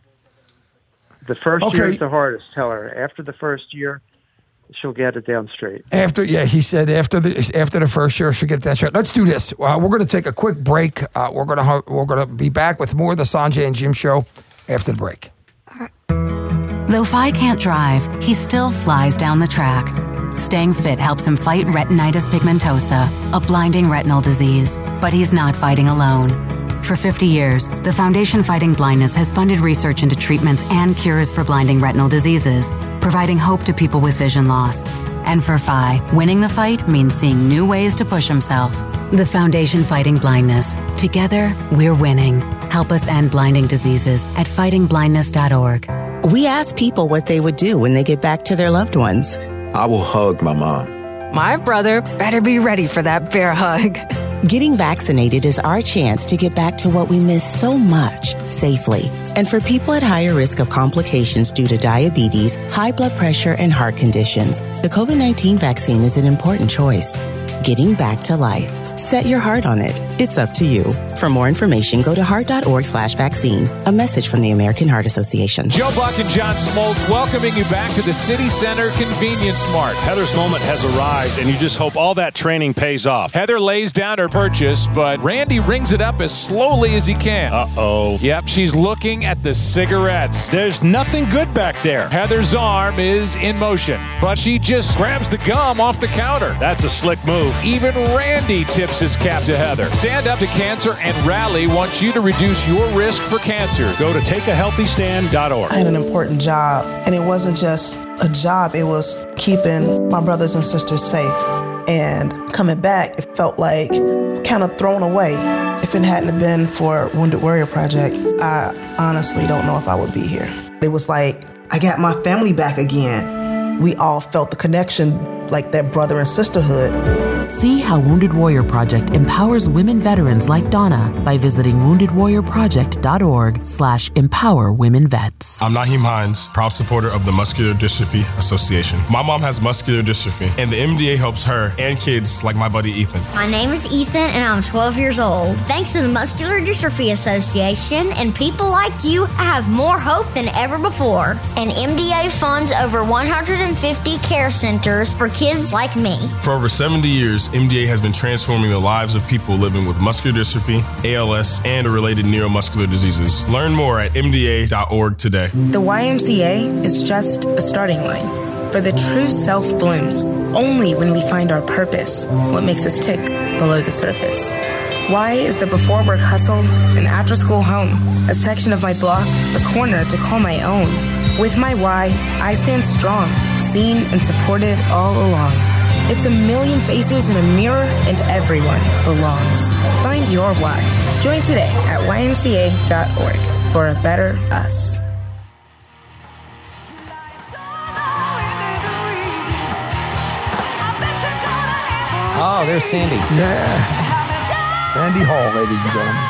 The first Okay. year is the hardest. Tell her. After the first year, she'll get it down straight. after, yeah, he said after the after the first year, she'll get that straight. Let's do this. Uh, we're going to take a quick break. Uh, we're going to we're going to be back with more of the Sanjay and Jim show after the break. Though Fi can't drive, he still flies down the track. Staying fit helps him fight retinitis pigmentosa, a blinding retinal disease. But he's not fighting alone. For fifty years, the Foundation Fighting Blindness has funded research into treatments and cures for blinding retinal diseases, providing hope to people with vision loss. And for Fi, winning the fight means seeing new ways to push himself. The Foundation Fighting Blindness. Together, we're winning. Help us end blinding diseases at fighting blindness dot org. We ask people what they would do when they get back to their loved ones. I will hug my mom. My brother better be ready for that bear hug. Getting vaccinated is our chance to get back to what we miss so much safely. And for people at higher risk of complications due to diabetes, high blood pressure, and heart conditions, the COVID nineteen vaccine is an important choice. Getting back to life. Set your heart on it. It's up to you. For more information, go to heart.org slash vaccine. A message from the American Heart Association. Joe Buck and John Smoltz welcoming you back to the City Center Convenience Mart. Heather's moment has arrived, and you just hope all that training pays off. Heather lays down her purchase, but Randy rings it up as slowly as he can. Uh-oh. Yep, she's looking at the cigarettes. There's nothing good back there. Heather's arm is in motion, but she just grabs the gum off the counter. That's a slick move. Even Randy tips his cap to Heather. Stand Up to Cancer and Rally wants you to reduce your risk for cancer. Go to take a healthy stand dot org. I had an important job, and it wasn't just a job, it was keeping my brothers and sisters safe. And coming back, it felt like kind of thrown away. If it hadn't been for Wounded Warrior Project, I honestly don't know if I would be here. It was like, I got my family back again. We all felt the connection, like that brother and sisterhood. See how Wounded Warrior Project empowers women veterans like Donna by visiting wounded warrior project dot org slash empower women vets. I'm Naheem Hines, proud supporter of the Muscular Dystrophy Association. My mom has muscular dystrophy, and the M D A helps her and kids like my buddy Ethan. My name is Ethan, and I'm twelve years old. Thanks to the Muscular Dystrophy Association and people like you, I have more hope than ever before. And M D A funds over one hundred fifty care centers for kids like me. For over seventy years, M D A has been transforming the lives of people living with muscular dystrophy, A L S, and related neuromuscular diseases. Learn more at M D A dot org today. The Y M C A is just a starting line, for the true self blooms only when we find our purpose, what makes us tick below the surface. Y is the before work hustle, an after school home, a section of my block, a corner to call my own. With my Y, I stand strong, seen and supported all along. It's a million faces in a mirror, and everyone belongs. Find your why. Join today at Y M C A dot org for a better us. Oh, there's Sandy. Yeah. Sandy Hall, ladies and gentlemen.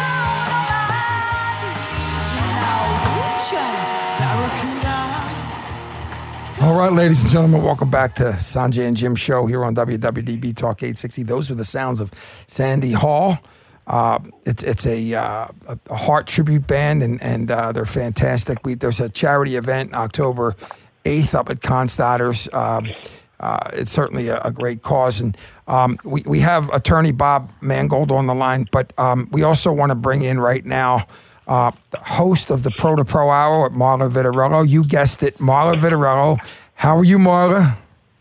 All right, ladies and gentlemen, welcome back to Sanjay and Jim Show here on W W D B Talk eight sixty. Those were the sounds of Sandy Hall. Uh, it's it's a, uh, a heart tribute band, and and uh, they're fantastic. We, there's a charity event October eighth up at Constadter's. Um, uh, it's certainly a, a great cause, and um, we we have attorney Bob Mangold on the line, but um, we also want to bring in right now uh, the host of the Pro to Pro Hour, Marla Vitarello. You guessed it, Marla Vitarello. How are you, Marla?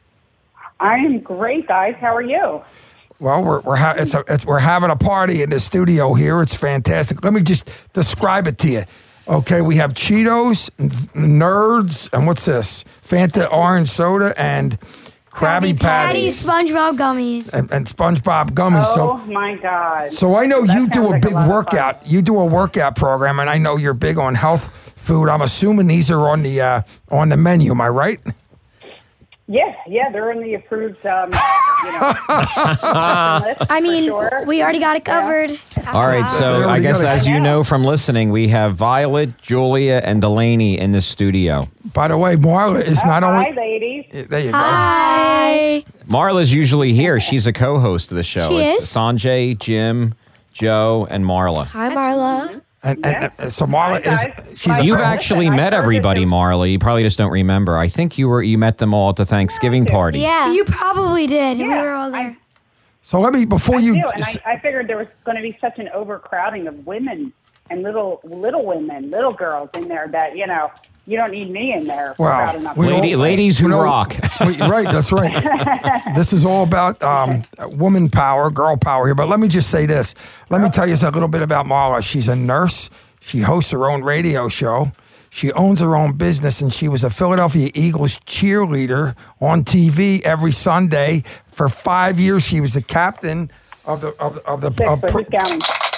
I am great, guys. How are you? Well, we're we're ha- it's a, it's, we're having a party in the studio here. It's fantastic. Let me just describe it to you. Okay, we have Cheetos, n- Nerds, and what's this? Fanta orange soda and Krabby Patties, SpongeBob gummies, and, and SpongeBob gummies. Oh, so, my God. so I know That you do sounds a like big lot of workout. fun. You do a workout program, and I know you're big on health food. I'm assuming these are on the uh, on the menu. Am I right? Yeah, yeah, they're in the approved, um, you know. list I mean, for sure. we already got it covered. All right, so I guess as you know from listening, we have Violet, Julia, and Delaney in the studio. By the way, Marla is Oh, not hi, only. ladies. There you go. Hi. Marla's usually here. She's a co-host of the show. She it's is? Sanjay, Jim, Joe, and Marla. Hi, Marla. And, and, and so Marla is. She's a You've co- actually met everybody, Marla. You probably just don't remember. I think you were you met them all at the Thanksgiving party. Yeah, you probably did. We Yeah, were all there. So let me before I you. do, and I, I figured there was going to be such an overcrowding of women and little little women, little girls in there that, you know, you don't need me in there. Wow. Crowd enough. We Lady, all- ladies who you know, rock. we- right, that's right. This is all about um, woman power, girl power here. But let me just say this. Let me tell you a little bit about Marla. She's a nurse. She hosts her own radio show. She owns her own business, and she was a Philadelphia Eagles cheerleader on T V every Sunday for five years. She was the captain of the of, of the Six, of but pro- who's counting?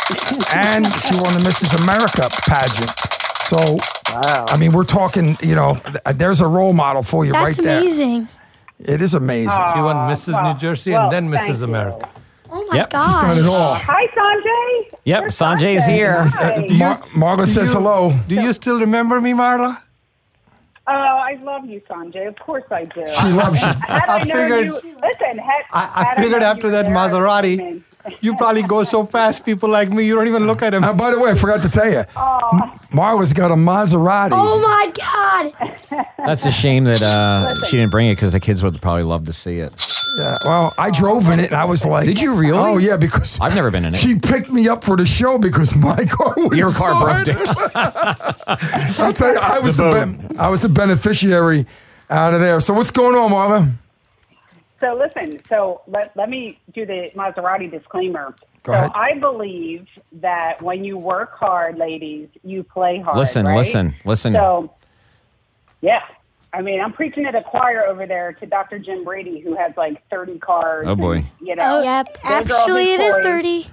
and she won the Missus America pageant. So, I mean, we're talking. You know, th- there's a role model for you That's right there. amazing. It is amazing. She won Missus well, New Jersey well, and then thank Missus you. America. Oh my Yep. God. She's done it all. Hi, Sanjay. Yep, Where's Sanjay's Sanjay? here. Hi. Uh, Mar- Marla says you- hello. Do you still remember me, Marla? Oh, I love you, Sanjay. Of course I do. She loves you. Had I, I known figured- you, listen, had, I, I had figured known after you that were there, Maserati, I mean, you probably go so fast, people like me, you don't even look at him. Uh, by the way, I forgot to tell you, oh, Marla's got a Maserati. Oh my God. That's a shame that uh, she didn't bring it because the kids would probably love to see it. Yeah, well, I drove in it, and I was like, Did you really? Oh yeah, because I've never been in it. she picked me up for the show because my car was Your car broke started. down. I'll tell you, I was The the, boat. ben- I was the beneficiary out of there. So what's going on, Marla? so listen, so let, let me do the Maserati disclaimer. Go so ahead. I believe that when you work hard, ladies, you play hard. Listen, right? listen, listen. So, yeah. I mean, I'm preaching to the choir over there to Doctor Jim Brady, who has like thirty cars. Oh, boy. And, you know, Oh, yep. those are all Actually, his it is toys, thirty.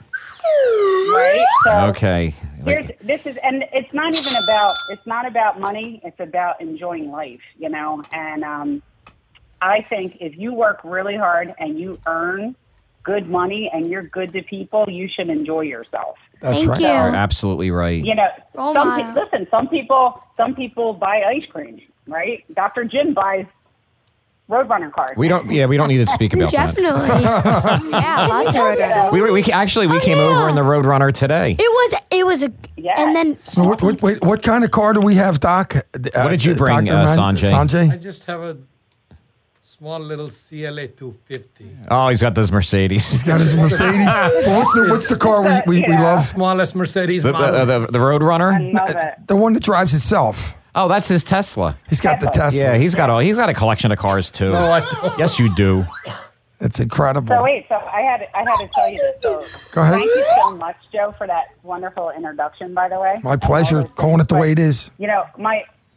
Right? So Okay. here's this is, and it's not even about it's not about money. It's about enjoying life, you know. And um, I think if you work really hard and you earn good money and you're good to people, you should enjoy yourself. That's Thank right. you. You're absolutely right. You know, Role some model. pe- listen. Some people, some people buy ice cream, right? Doctor Jim buys Roadrunner cars. We don't. Yeah, we don't need to speak about that. Definitely. Yeah, lots of roadrunners. We, we, we actually we Oh, came yeah. over in the Roadrunner today. It was. It was a. Yeah. And then. So what, what, wait, what kind of car do we have, Doc? Uh, What did you bring, Doctor uh, Man- Sanjay? I Sanjay? just have a small little C L A two fifty. Oh, he's got those Mercedes. He's got his Mercedes. Well, what's the what's the car we, we, we love? Smallest Mercedes The, the, model. the, the Roadrunner. Love it. The one that drives itself. Oh, that's his Tesla. He's got the Tesla. Yeah, he's got all. He's got a collection of cars too. No, I don't. Yes, you do. It's incredible. So wait, so I had I had to tell you this. So Go ahead. Thank you so much, Joe, for that wonderful introduction. By the way, My pleasure. And all those Calling things. it the way it is. You know, my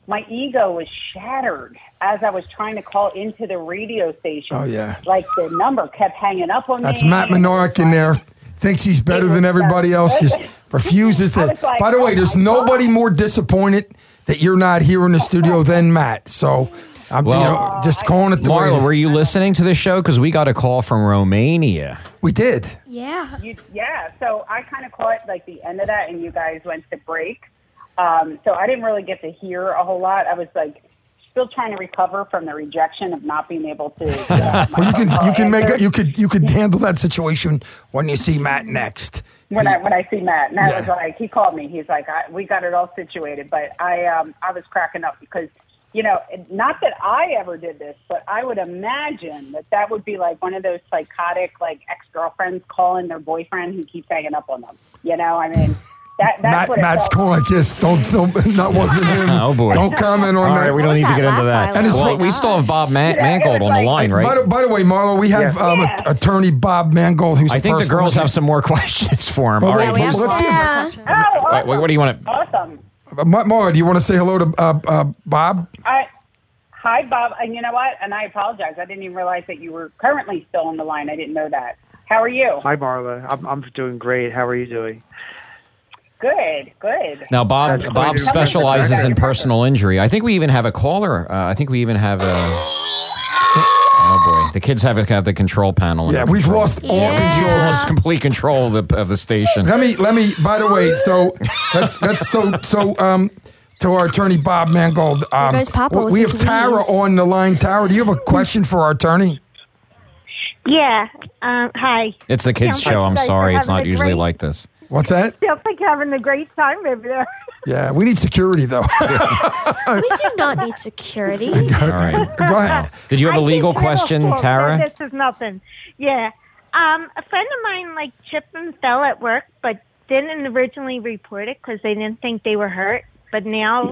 my ego was shattered as I was trying to call into the radio station. Oh, yeah. Like the number kept hanging up on That's me. Matt Menarek in there. Thinks he's better than everybody else. Just refuses to. I was like, By the way, oh there's my nobody more disappointed that you're not here in the studio than Matt. So I'm Well, you know, just calling it the way it Marla, is. were you listening to the show? Because we got a call from Romania. We did. Yeah. You, yeah. So I kind of caught like the end of that, and you guys went to break. Um, so I didn't really get to hear a whole lot. I was like still trying to recover from the rejection of not being able to. Uh, Well, you can you can make it, you could you could handle that situation when you see Matt next. when I when I see Matt, Matt Yeah. was like, he called me. He's like, I, we got it all situated, but I um I was cracking up because. You know, not that I ever did this, but I would imagine that that would be like one of those psychotic, like ex-girlfriends calling their boyfriend who keeps hanging up on them. You know, I mean, that that's Matt, what it Matt's felt calling like this. Don't, don't that wasn't him. Oh, boy. Don't comment on All that. right, we don't need to get into that. And it's Well, fu- we still have Bob Man- Yeah, Mangold on the line, By right? the, by the way, Marlo, we have um, Yeah. attorney Bob Mangold, who's I a think the personal girls have injury- some more questions for him. Well, All yeah, right, we have who's- some more Wait, Oh, wait, what do you want to? awesome. Uh, Ma- Marla, do you want to say hello to uh, uh, Bob? I, hi, Bob. And you know what? And I apologize. I didn't even realize that you were currently still on the line. I didn't know that. How are you? Hi, Marla. I'm I'm doing great. How are you doing? Good, good. Now, Bob That's Bob quite a- specializes in personal injury. I think we even have a caller. Uh, I think we even have a. Oh boy, the kids have have the control panel. Yeah, under we've control. lost all control. Lost complete control of the of the station. Let me let me. By the way, so that's that's so so. Um, to our attorney Bob Mangold, um, goes Papa we- with we his have Tara wheeze. on the line. Tara, do you have a question for our attorney? Yeah. Um, hi. It's a kids' Sounds show. I'm like sorry, you're it's having not a usually great- like this. What's that? Still think you're having a great time over there. Yeah, we need security though. We do not need security. All right, go ahead. Did you have a I legal think little question, folk, Tara? This is nothing. Yeah. Um, a friend of mine like tripped and fell at work, but didn't originally report it because they didn't think they were hurt. But now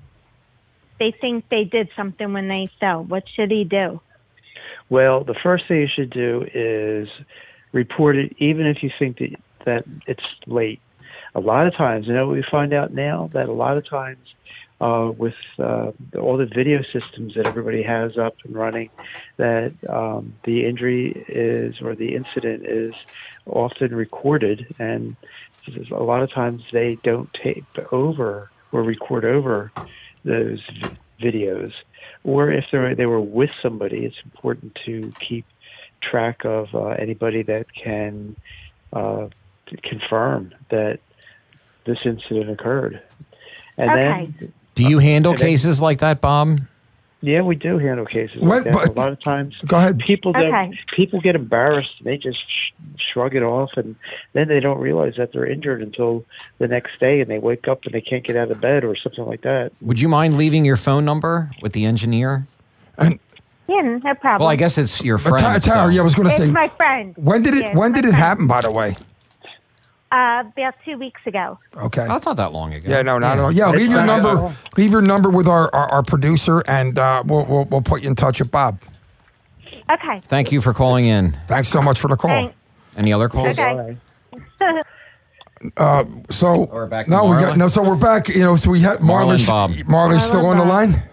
they think they did something when they fell. What should he do? Well, the first thing you should do is report it, even if you think that, that it's late. A lot of times, you know what we find out now? That a lot of times uh, with uh, all the video systems that everybody has up and running, that um, the injury is, or the incident is often recorded, and a lot of times they don't tape over or record over those v- videos. Or if they they were with somebody, it's important to keep track of uh, anybody that can uh, confirm that this incident occurred. And Okay. then, Do you handle and then- cases like that, Bob? yeah, we do handle cases What- like that. but- a lot of times, Go ahead. people don't, Okay. people get embarrassed. They just sh- shrug it off, and then they don't realize that they're injured until the next day, and they wake up and they can't get out of bed or something like that. Would you mind leaving your phone number with the engineer? And Yeah, no problem. Well, I guess it's your But friend. Tara, Tara, so- yeah, I was going to It's say, my friend. when did it Yeah, when it's did my it friend. happen? By the way, Uh, about two weeks ago. okay. Oh, that's not that long ago. Yeah, no, not at all. Yeah, leave your number. Leave your number with our our, our producer, and uh, we'll, we'll we'll put you in touch with Bob. Okay. Thank you for calling in. Thanks so much for the call. Thanks. Any other calls? Okay. Uh, so Or back to no, we Marla? got no. So we're back. You know, so we had Marla and Marla's Bob. Marla's still Marla on the and line.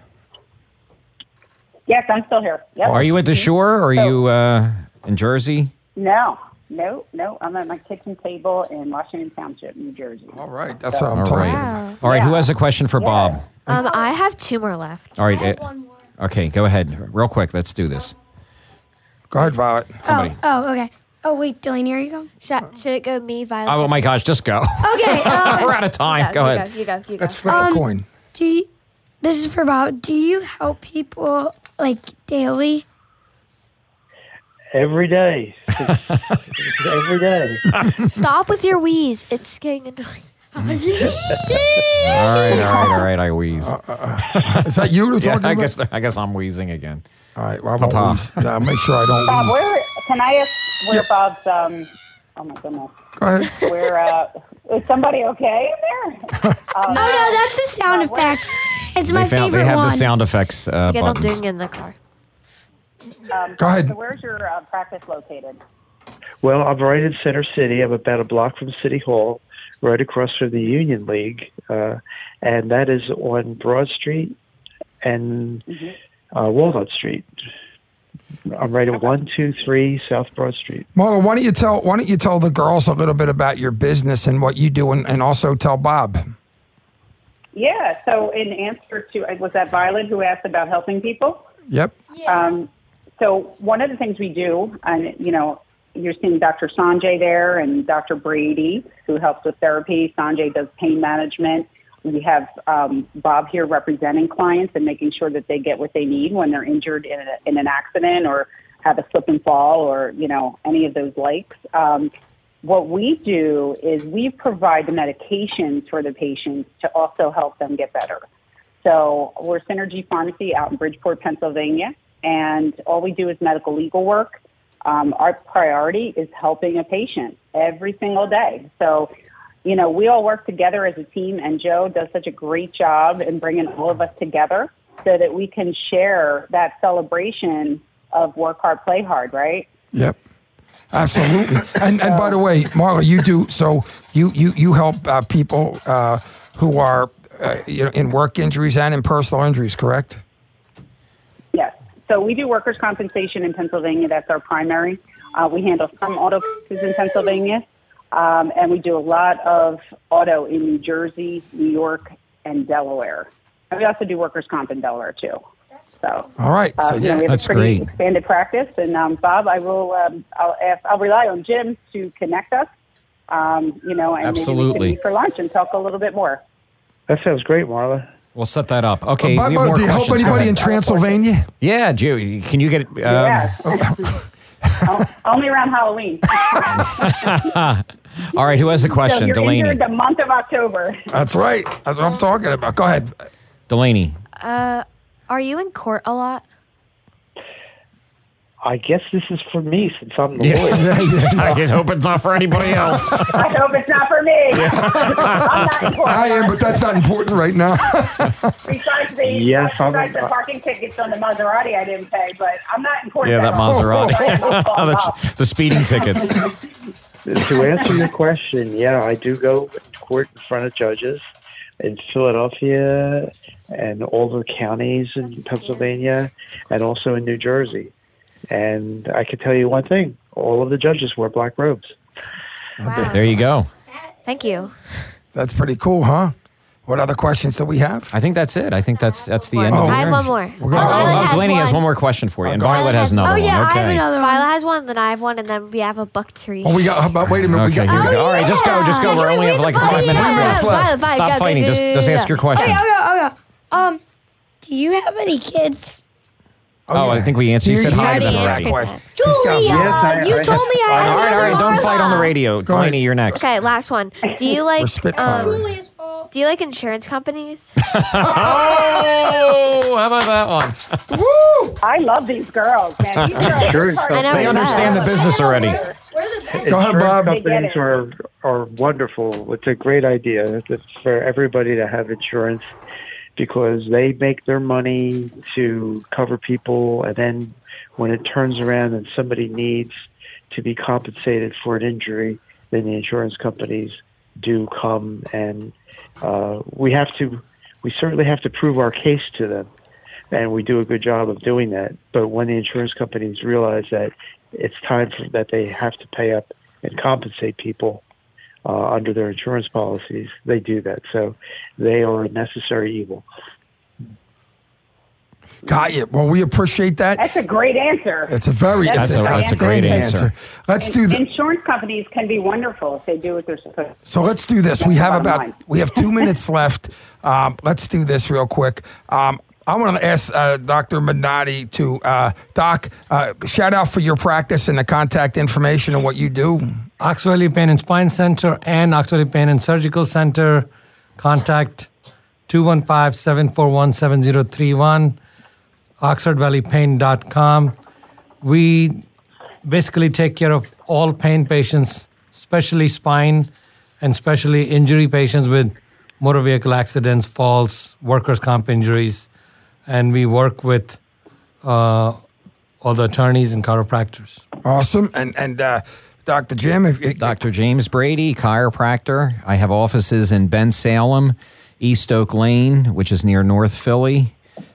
Yes, I'm still here. Yep. Are you at the shore or are you uh, in Jersey? No, no, no. I'm at my kitchen table in Washington Township, New Jersey. All right, that's what I'm All talking right. about. All right, who has a question for Bob? Um, I have two more left. All right. uh, Okay, go ahead. Real quick, let's do this. Go ahead, Violet. Somebody. Oh, oh, okay. Oh, wait, Delaney, are you going? Should, should it go me, Violet? Oh, my gosh, just go. Okay. Uh, We're out of time. You Go you ahead. Go, you go. You go. Let's flip a Um, coin. do you, this is for Bob. Do you help people like daily? Every day. Every day. Stop with your wheeze. It's getting annoying. All right, all right, all right. I wheeze. Is that you Yeah, talking I about? guess I guess I'm wheezing again. All right, well, I won't Papa. wheeze. Yeah, make sure I don't Bob, wheeze. where can I ask where Bob's? Um, oh my goodness. Go ahead. Where uh, is somebody okay in there? Um, No, no, that's the sound effects. It's my they found favorite they have one. the sound effects uh, I guess I'm buttons. doing it in the car. Um, Go ahead. So where's your uh, practice located? Well, I'm right in Center City. I'm about a block from City Hall, right across from the Union League, uh, and that is on Broad Street and uh, Walnut Street. I'm right at one two three South Broad Street. Marla, why don't you tell why don't you tell the girls a little bit about your business and what you do, and, and also tell Bob. Yeah. So in answer to, was that Violet who asked about helping people? Yep. Um, so one of the things we do, and you know, you're seeing Doctor Sanjay there and Doctor Brady, who helps with therapy. Sanjay does pain management. We have um, Bob here representing clients and making sure that they get what they need when they're injured in, a, in an accident or have a slip and fall or, you know, any of those likes. Um, what we do is we provide the medications for the patients to also help them get better. So we're Synergy Pharmacy out in Bridgeport, Pennsylvania, and all we do is medical legal work. Um, our priority is helping a patient every single day. So, you know, we all work together as a team, and Joe does such a great job in bringing all of us together so that we can share that celebration of work hard, play hard, right? Yep, absolutely. and and by the way, Marla, you do so you you you help uh, people uh, who are uh, you know in work injuries and in personal injuries, correct? Yes. So we do workers' compensation in Pennsylvania. That's our primary. Uh, we handle some auto cases in Pennsylvania. Um, and we do a lot of auto in New Jersey, New York, and Delaware. And we also do workers' comp in Delaware, too. So, all right. Uh, So, you know, yeah, we have that's a pretty great. expanded practice. And, um, Bob, I will, um, I'll, ask, I'll rely on Jim to connect us, um, you know, and maybe we Absolutely. can meet for lunch and talk a little bit more. That sounds great, Marla. We'll set that up. Okay. Uh, by- we by- have more do you help questions. Go anybody ahead. in Transylvania? Yeah, Joe. Can you get it? Um, Yeah. Only around Halloween. All right. Who has the So question? you're Delaney. injured the month of October. That's right. That's what I'm talking about. Go ahead. Delaney. Uh, are you in court a lot? I guess this is for me since I'm the Yeah. lawyer. I hope it's not for anybody else. I hope it's not for me. I'm not in court. I am, but that's not important right now. Besides the, Yes, I'm- besides the parking tickets on the Maserati I didn't pay, but I'm not in court. Yeah, that all. Maserati. the, the speeding tickets. To answer your question, yeah, I do go to court in front of judges in Philadelphia and all the counties in Pennsylvania and also in New Jersey. And I can tell you one thing, all of the judges wear black robes. There you go. Thank you. That's pretty cool, huh? What other questions do we have? I think that's it. I think that's that's the end. Oh, of I have it. one more. Oh, oh, Delaney has one more question for you, and Violet has another oh, yeah, one. Okay. I have another one. Violet has one, then I have one, and then we have a book to read. Oh, we got. How about, wait a minute. Okay, we got. here we go. All right, just go, just go. We only have like five minutes left. Violet, Violet, Stop go, fighting. go, Just, go, just go, ask go. your question. Okay, okay, okay. Um, do you have any kids? Oh, I think we answered. You You- said you hi to them already already. answered Julia, Yes, I- you I- told me I All had right, all right. Don't fight on the radio. Go ahead. Delaney, you're next. Okay, last one. Do you like We're spitfiring. um, do you like insurance companies? Oh, how about that one? Woo! I love these girls, man. These girls Sure. are I know They you're understand the best. business already. Go ahead, Insurance Bob. They get companies it. are are wonderful. It's a great idea. It's for everybody to have insurance because they make their money to cover people, and then when it turns around and somebody needs to be compensated for an injury, then the insurance companies do come, and uh, we have to. We certainly have to prove our case to them, and we do a good job of doing that. But when the insurance companies realize that it's time for that they have to pay up and compensate people uh, under their insurance policies, they do that. So they are a necessary evil. Got you. Well, we appreciate that. That's a great answer. It's a very. That's It's a- an that's a great outstanding answer. Let's do the. Insurance companies can be wonderful if they do what they're supposed to. So let's do this. We That's have the bottom about line. we have two minutes left. Um, let's do this real quick. Um, I want to ask uh, Doctor Minotti to uh, Doc uh, shout out for your practice and the contact information and what you do. Oxford Valley Pain and Spine Center and Oxford Valley Pain and Surgical Center. Contact two one five, seven four one, seven zero three one, oxford valley pain dot com. We basically take care of all pain patients, especially spine and especially injury patients with motor vehicle accidents, falls, workers' comp injuries. And we work with uh, all the attorneys and chiropractors. Awesome. And and uh, Doctor Jim, if, if, Doctor James Brady, chiropractor. I have offices in Ben Salem, East Oak Lane, which is near North Philly,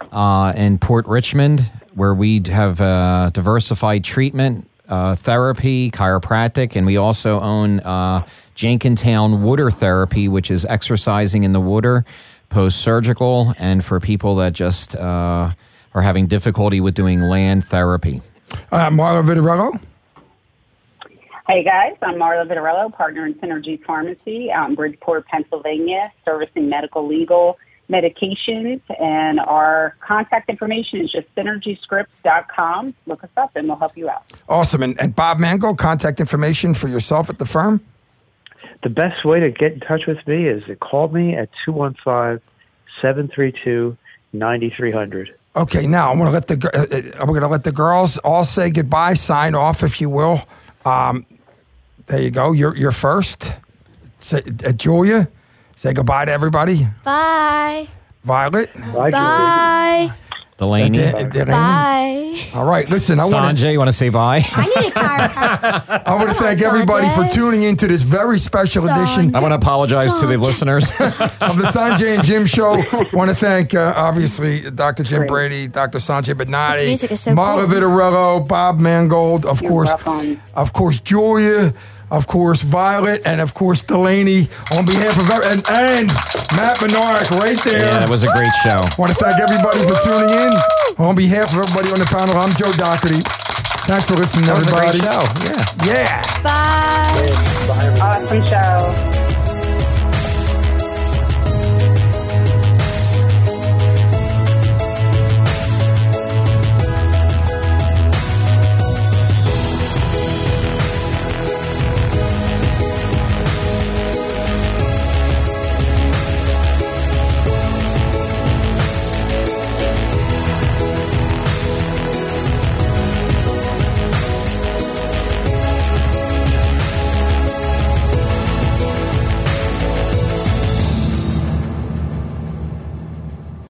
uh, in Port Richmond, where we have uh, diversified treatment, uh, therapy, chiropractic, and we also own uh, Jenkintown Water Therapy, which is exercising in the water, post-surgical, and for people that just uh, are having difficulty with doing land therapy. Uh, Marla Vitarello. Hey guys, I'm Marla Vitarello, partner in Synergy Pharmacy out in Bridgeport, Pennsylvania, servicing medical, legal, medications, and our contact information is just synergy scripts dot com. Look us up and we'll help you out. Awesome. And, and Bob Mangold, contact information for yourself at the firm? The best way to get in touch with me is to call me at two one five, seven three two, nine three zero zero. Okay, now I'm going to let the uh, we're going to let the girls all say goodbye, sign off, if you will. Um, there you go. You're you're first. Say, uh, Julia, say goodbye to everybody. Bye. Violet. Bye. Bye. Delaney. Uh, De- Delaney. Bye. All right, listen. I want Sanjay, you want to say bye? I need a chiropractor. I want to thank everybody for tuning into this very special edition I want to apologize to the listeners. of the Sanjay and Jim Show. I want to thank, uh, obviously, Doctor Jim Brady, Doctor Sanjay Badnati, This music is so Marla cool. Vitarello, Bob Mangold, of You're course, welcome. of course, Julia, of course, Violet, and of course, Delaney. On behalf of and, and Matt Menard, right there. Yeah, that was a great show. I want to thank everybody for tuning in. On behalf of everybody on the panel, I'm Joe Doherty. Thanks for listening, That was a everybody. great show. Yeah. Yeah. Bye. Awesome show.